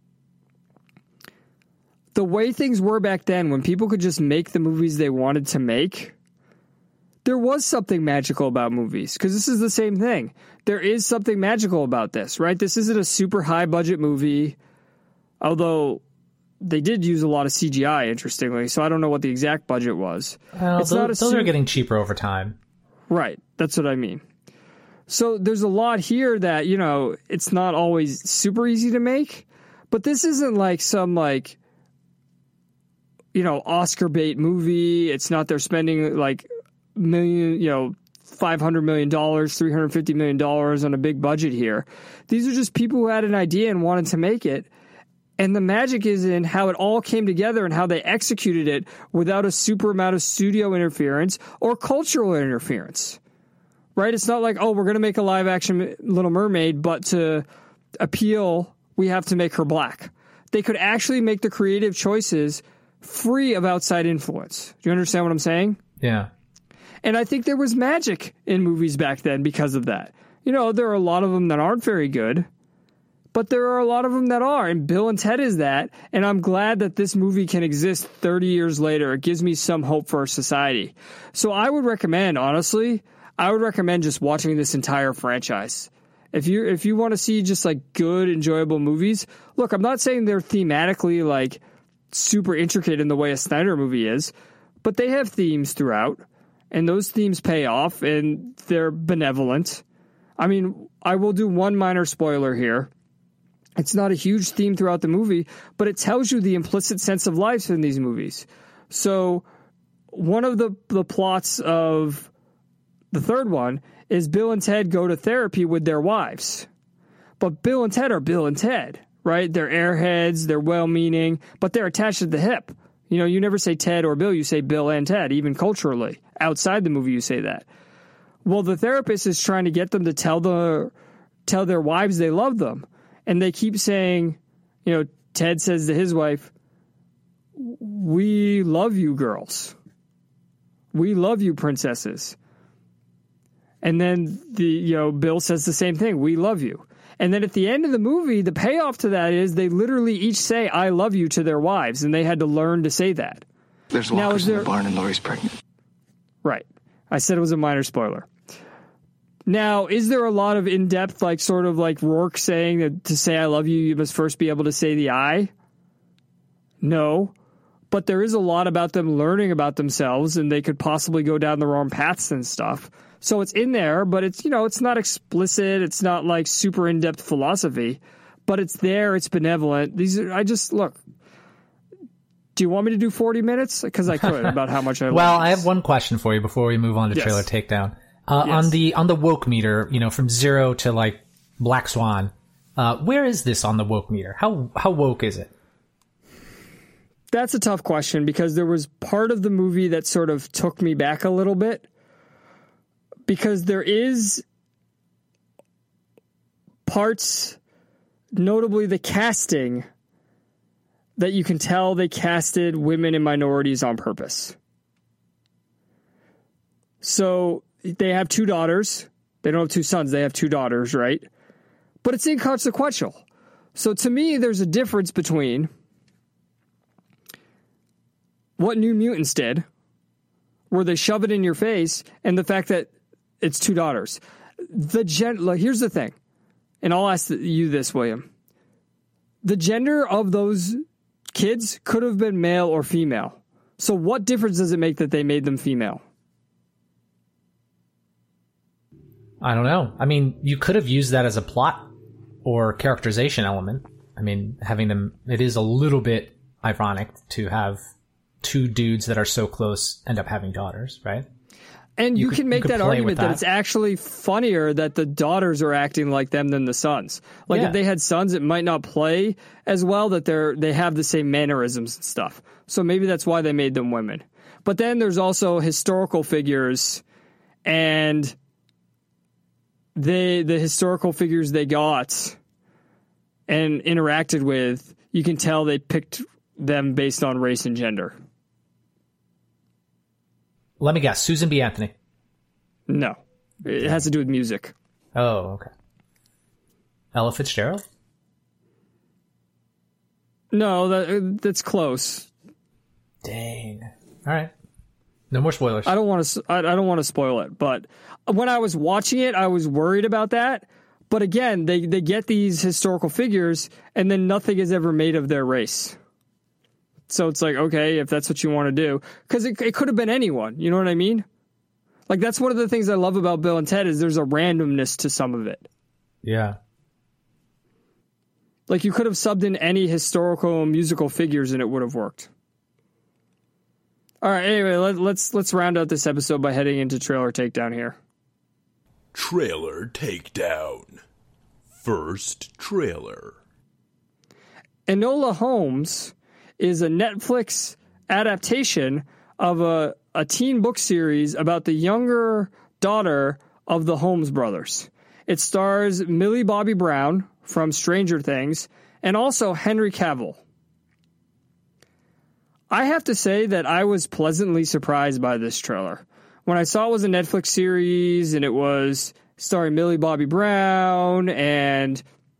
The way things were back then, when people could just make the movies they wanted to make, there was something magical about movies, because this is the same thing. There is something magical about this, right? This isn't a super high budget movie, although they did use a lot of CGI, interestingly, so I don't know what the exact budget was. Those are getting cheaper over time. Right, that's what I mean. So there's a lot here that, it's not always super easy to make, but this isn't like some, like, Oscar bait movie. It's not they're spending like $500 million, $350 million on a big budget here. These are just people who had an idea and wanted to make it. And the magic is in how it all came together and how they executed it without a super amount of studio interference or cultural interference. Right? It's not like, oh, we're going to make a live action Little Mermaid, but to appeal, we have to make her black. They could actually make the creative choices free of outside influence. Do you understand what I'm saying? Yeah. And I think there was magic in movies back then because of that. There are a lot of them that aren't very good, but there are a lot of them that are. And Bill and Ted is that. And I'm glad that this movie can exist 30 years later. It gives me some hope for our society. So I would recommend, honestly, just watching this entire franchise. If you want to see just like good, enjoyable movies, look, I'm not saying they're thematically like super intricate in the way a Snyder movie is, but they have themes throughout, and those themes pay off, and they're benevolent. I mean, I will do one minor spoiler here. It's not a huge theme throughout the movie, but it tells you the implicit sense of life in these movies. So one of the plots of the third one is Bill and Ted go to therapy with their wives. But Bill and Ted are Bill and Ted, right? They're airheads, they're well-meaning, but they're attached at the hip. You never say Ted or Bill, you say Bill and Ted, even culturally. Outside the movie, you say that. Well, the therapist is trying to get them to tell their wives they love them. And they keep saying, Ted says to his wife, "We love you, girls. We love you, princesses." And then Bill says the same thing. "We love you." And then at the end of the movie, the payoff to that is they literally each say, "I love you" to their wives. And they had to learn to say that. There's lockers in the barn and Lori's pregnant. Right. I said it was a minor spoiler. Now, is there a lot of in-depth, like sort of like Rourke saying that to say I love you, you must first be able to say the I? No. But there is a lot about them learning about themselves, and they could possibly go down the wrong paths and stuff. So it's in there, but it's, it's not explicit. It's not like super in-depth philosophy, but it's there. It's benevolent. Look, do you want me to do 40 minutes? Because I could about how much I love Well, I have one question for you before we move on to Trailer Takedown. Yes. On the woke meter, from 0 to like Black Swan, where is this on the woke meter? How woke is it? That's a tough question because there was part of the movie that sort of took me back a little bit, because there is parts, notably the casting, that you can tell they casted women and minorities on purpose. So they have 2 daughters. They don't have 2 sons. They have 2 daughters, right? But it's inconsequential. So to me, there's a difference between what New Mutants did, where they shove it in your face, and the fact that it's 2 daughters. Here's the thing, and I'll ask you this, William. The gender of those kids could have been male or female. So what difference does it make that they made them female? I don't know. I mean, you could have used that as a plot or characterization element. I mean, having them, it is a little bit ironic to have 2 dudes that are so close end up having daughters, right? And you can make that argument that it's actually funnier that the daughters are acting like them than the sons. Like if they had sons, it might not play as well, that they have the same mannerisms and stuff. So maybe that's why they made them women. But then there's also historical figures, and the historical figures they got and interacted with, you can tell they picked them based on race and gender. Let me guess. Susan B. Anthony. No. It has to do with music. Oh, okay. Ella Fitzgerald? No, that's close. Dang. All right. No more spoilers. I don't want to spoil it, but when I was watching it, I was worried about that. But again, they get these historical figures, and then nothing is ever made of their race. So it's like, okay, if that's what you want to do. Because it could have been anyone. You know what I mean? Like, that's one of the things I love about Bill and Ted is there's a randomness to some of it. Yeah. Like, you could have subbed in any historical musical figures and it would have worked. All right, anyway, let's round out this episode by heading into Trailer Takedown here. Trailer Takedown. First trailer. Enola Holmes is a Netflix adaptation of a teen book series about the younger daughter of the Holmes brothers. It stars Millie Bobby Brown from Stranger Things and also Henry Cavill. I have to say that I was pleasantly surprised by this trailer. When I saw it was a Netflix series and it was starring Millie Bobby Brown and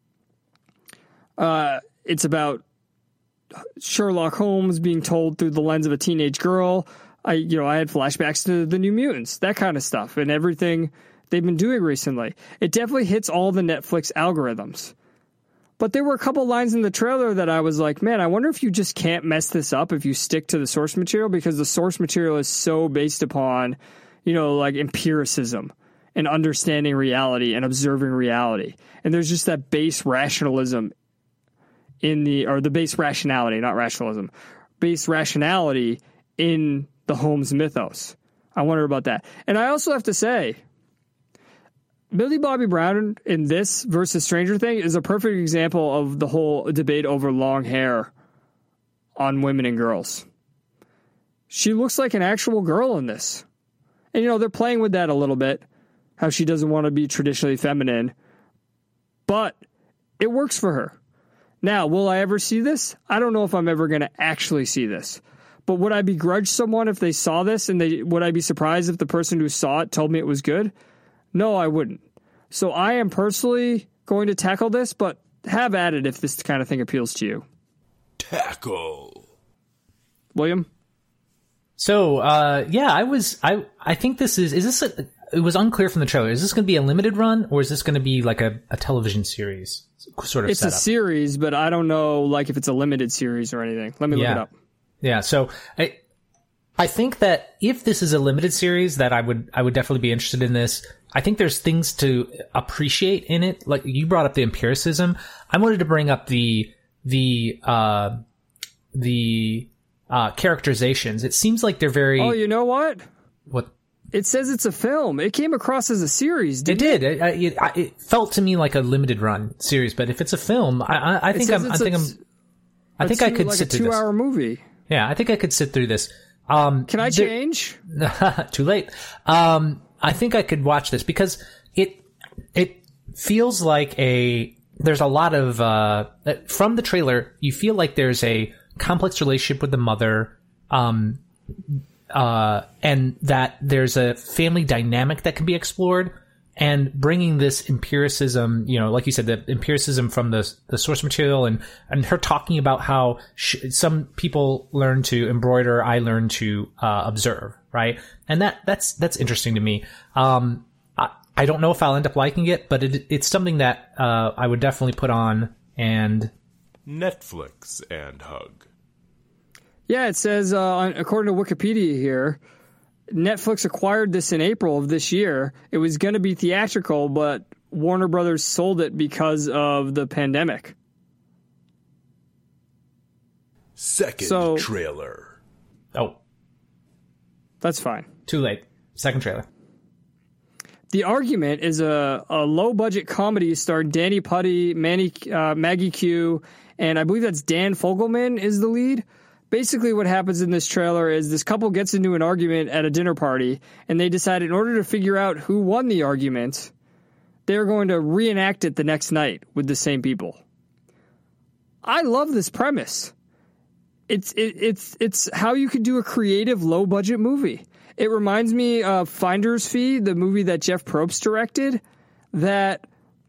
it's about Sherlock Holmes being told through the lens of a teenage girl, I had flashbacks to the New Mutants, that kind of stuff, and everything they've been doing recently. It definitely hits all the Netflix algorithms. But there were a couple lines in the trailer that I was like, man, I wonder if you just can't mess this up if you stick to the source material, because the source material is so based upon, like empiricism and understanding reality and observing reality. And there's just that base rationalism the base rationality, not rationalism, base rationality in the Holmes mythos. I wonder about that. And I also have to say, Millie Bobby Brown in this versus Stranger Things is a perfect example of the whole debate over long hair on women and girls. She looks like an actual girl in this. And, they're playing with that a little bit, how she doesn't want to be traditionally feminine, but it works for her. Now, will I ever see this? I don't know if I'm ever going to actually see this. But would I begrudge someone if they saw this, and would I be surprised if the person who saw it told me it was good? No, I wouldn't. So I am personally going to tackle this, but have at it if this kind of thing appeals to you. Tackle. William? So, I think this it was unclear from the trailer. Is this going to be a limited run, or is this going to be like a television series sort of It's setup? a series, but I don't know if it's a limited series or anything. Let me look it up. Yeah, so I think that if this is a limited series, that I would definitely be interested in this. I think there's things to appreciate in it. Like you brought up the empiricism. I wanted to bring up the characterizations. It seems like they're very... Oh, you know what? What? It says it's a film. It came across as a series, didn't it? Did. It felt to me like a limited run series, but if it's a film, I think I could sit through this. 2-hour movie. Yeah, I think I could sit through this. Can I change? Too late. I think I could watch this because it feels like there's a lot of, from the trailer, you feel like there's a complex relationship with the mother, and that there's a family dynamic that can be explored. and bringing this empiricism, like you said, the empiricism from the source material, and her talking about how some people learn to embroider, I learn to observe, right? And that's interesting to me. I don't know if I'll end up liking it, but it's something that I would definitely put on. And Netflix and hug. Yeah, it says, according to Wikipedia here, Netflix acquired this in April of this year. It was going to be theatrical, but Warner Brothers sold it because of the pandemic. Second trailer. Oh. That's fine. Too late. Second trailer. The Argument is a low-budget comedy starring Danny Pudi, Maggie Q, and I believe that's Dan Fogelman is the lead. Basically what happens in this trailer is this couple gets into an argument at a dinner party, and they decide in order to figure out who won the argument, they're going to reenact it the next night with the same people. I love this premise. It's how you could do a creative low-budget movie. It reminds me of Finder's Fee, the movie that Jeff Probst directed, that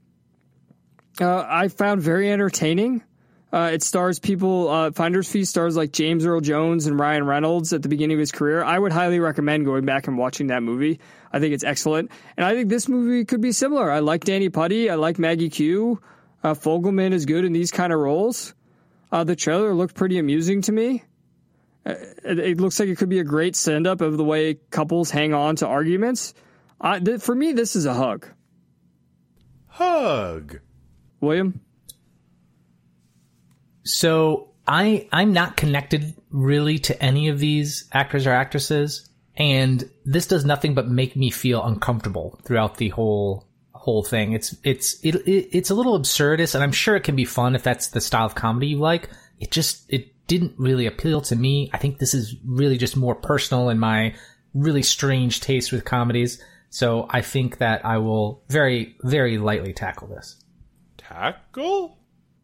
I found very entertaining. It stars people, Finder's Fee stars like James Earl Jones and Ryan Reynolds at the beginning of his career. I would highly recommend going back and watching that movie. I think it's excellent. And I think this movie could be similar. I like Danny Pudi. I like Maggie Q. Fogelman is good in these kind of roles. The trailer looked pretty amusing to me. It looks like it could be a great send-up of the way couples hang on to arguments. For me, this is a hug. Hug. William? So I'm not connected really to any of these actors or actresses, and this does nothing but make me feel uncomfortable throughout the whole thing. It's a little absurdist, and I'm sure it can be fun if that's the style of comedy you like. It didn't really appeal to me. I think this is really just more personal in my really strange taste with comedies. So I think that I will very, very lightly tackle this. Tackle?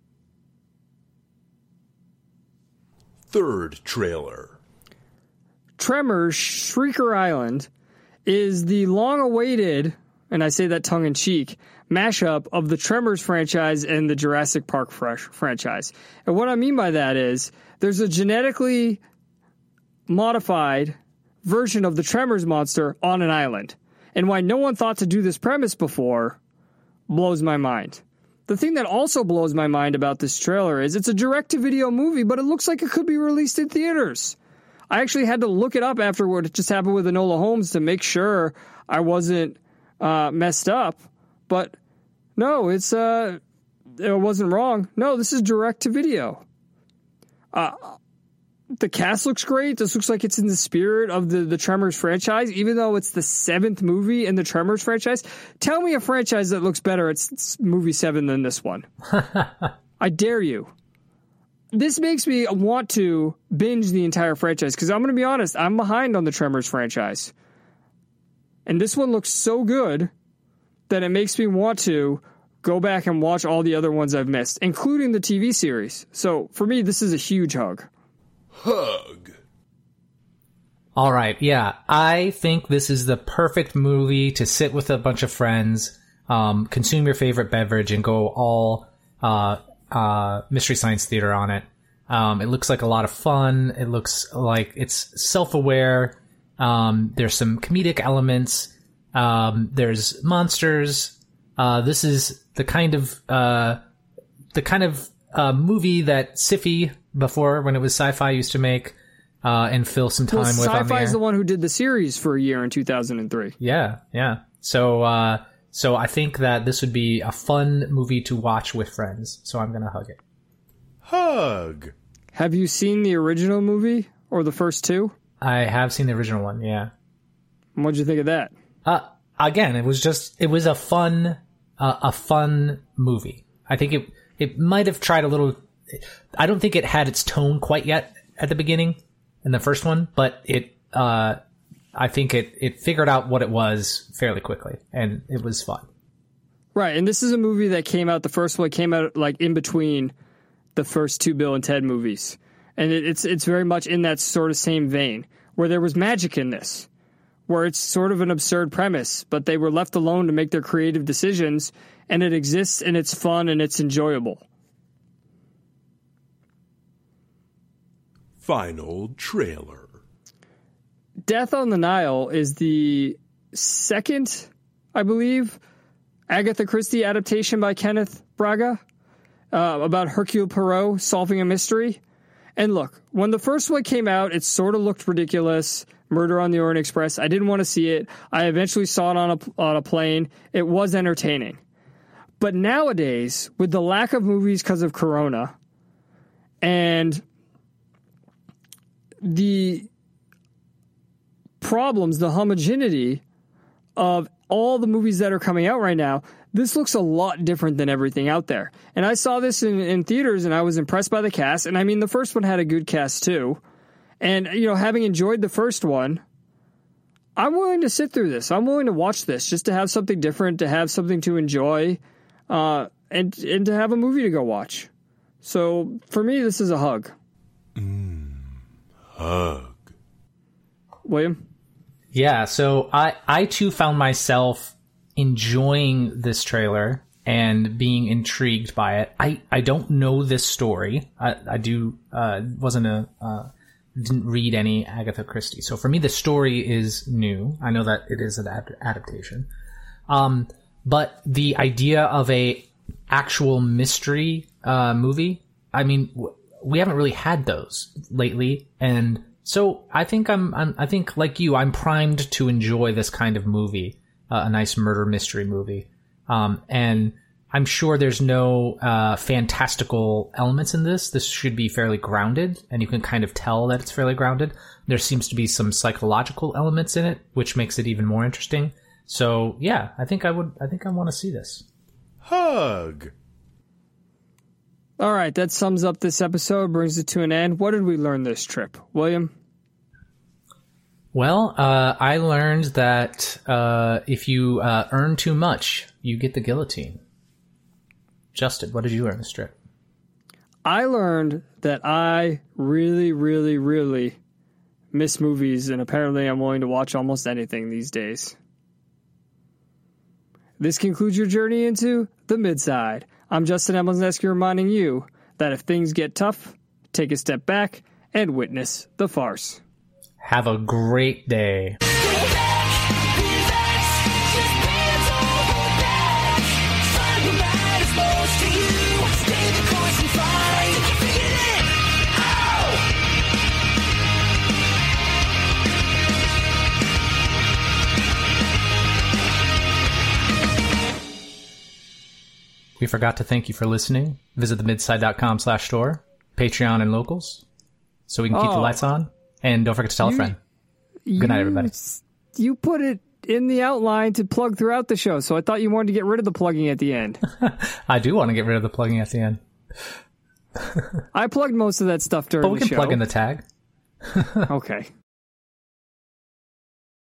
Third trailer. Tremors Shrieker Island is the long-awaited, and I say that tongue-in-cheek, mashup of the Tremors franchise and the Jurassic Park franchise. And what I mean by that is there's a genetically modified version of the Tremors monster on an island. And why no one thought to do this premise before blows my mind. The thing that also blows my mind about this trailer is it's a direct-to-video movie, but it looks like it could be released in theaters. I actually had to look it up after what just happened with Enola Holmes to make sure I wasn't messed up. But no, it wasn't wrong. No, this is direct-to-video. The cast looks great. This looks like it's in the spirit of the Tremors franchise, even though it's the 7th movie in the Tremors franchise. Tell me a franchise that looks better at movie 7 than this one. I dare you. This makes me want to binge the entire franchise, because I'm going to be honest, I'm behind on the Tremors franchise. And this one looks so good that it makes me want to go back and watch all the other ones I've missed, including the TV series. So for me, this is a huge hug. Hug. All right, yeah. I think this is the perfect movie to sit with a bunch of friends, consume your favorite beverage, and go all Mystery Science Theater on it. It looks like a lot of fun. It looks like it's self-aware. There's some comedic elements. There's monsters. This is the kind of movie that Sci-Fi, before when it was Sci-Fi, used to make and fill some time with on the air. Sci-Fi is the one who did the series for a year in 2003. Yeah. So I think that this would be a fun movie to watch with friends. So I'm gonna hug it. Hug. Have you seen the original movie or the first two? I have seen the original one. Yeah. What'd you think of that? Again, it was a fun movie. I think it might have tried a little. I don't think it had its tone quite yet at the beginning in the first one, but I think it figured out what it was fairly quickly, and it was fun. Right, and this is a movie that came out, the first one came out like in between the first two Bill and Ted movies. And it's very much in that sort of same vein, where there was magic in this, where it's sort of an absurd premise, but they were left alone to make their creative decisions, and it exists and it's fun and it's enjoyable. Final trailer. Death on the Nile is the second, I believe, Agatha Christie adaptation by Kenneth Braga about Hercule Poirot solving a mystery. And look, when the first one came out, it sort of looked ridiculous. Murder on the Orient Express. I didn't want to see it. I eventually saw it on a plane. It was entertaining. But nowadays, with the lack of movies because of Corona and the problems, the homogeneity of all the movies that are coming out right now, this looks a lot different than everything out there. And I saw this in theaters, and I was impressed by the cast. And I mean, the first one had a good cast too. And, having enjoyed the first one, I'm willing to sit through this. I'm willing to watch this just to have something different, to have something to enjoy, and to have a movie to go watch. So for me, this is a hug. Hug. William? Yeah, so I too found myself enjoying this trailer and being intrigued by it. I don't know this story. I didn't read any Agatha Christie. So for me, the story is new. I know that it is an adaptation. But the idea of a actual mystery movie, I mean, we haven't really had those lately. And so I think I think like you, I'm primed to enjoy this kind of movie, a nice murder mystery movie. And I'm sure there's no fantastical elements in this. This should be fairly grounded, and you can kind of tell that it's fairly grounded. There seems to be some psychological elements in it, which makes it even more interesting. So yeah, I think I want to see this. Hug. All right, that sums up this episode, brings it to an end. What did we learn this trip, William? Well, I learned that if you earn too much, you get the guillotine. Justin, what did you learn this trip? I learned that I really, really, really miss movies, and apparently I'm willing to watch almost anything these days. This concludes your journey into the Midside. I'm Justin Emelsneski, reminding you that if things get tough, take a step back and witness the farce. Have a great day. We forgot to thank you for listening. Visit themidside.com/store, Patreon and locals, so we can keep the lights on. And don't forget to tell a friend. Good night, everybody. You put it in the outline to plug throughout the show, so I thought you wanted to get rid of the plugging at the end. I do want to get rid of the plugging at the end. I plugged most of that stuff during the show. But we can plug in the tag. Okay.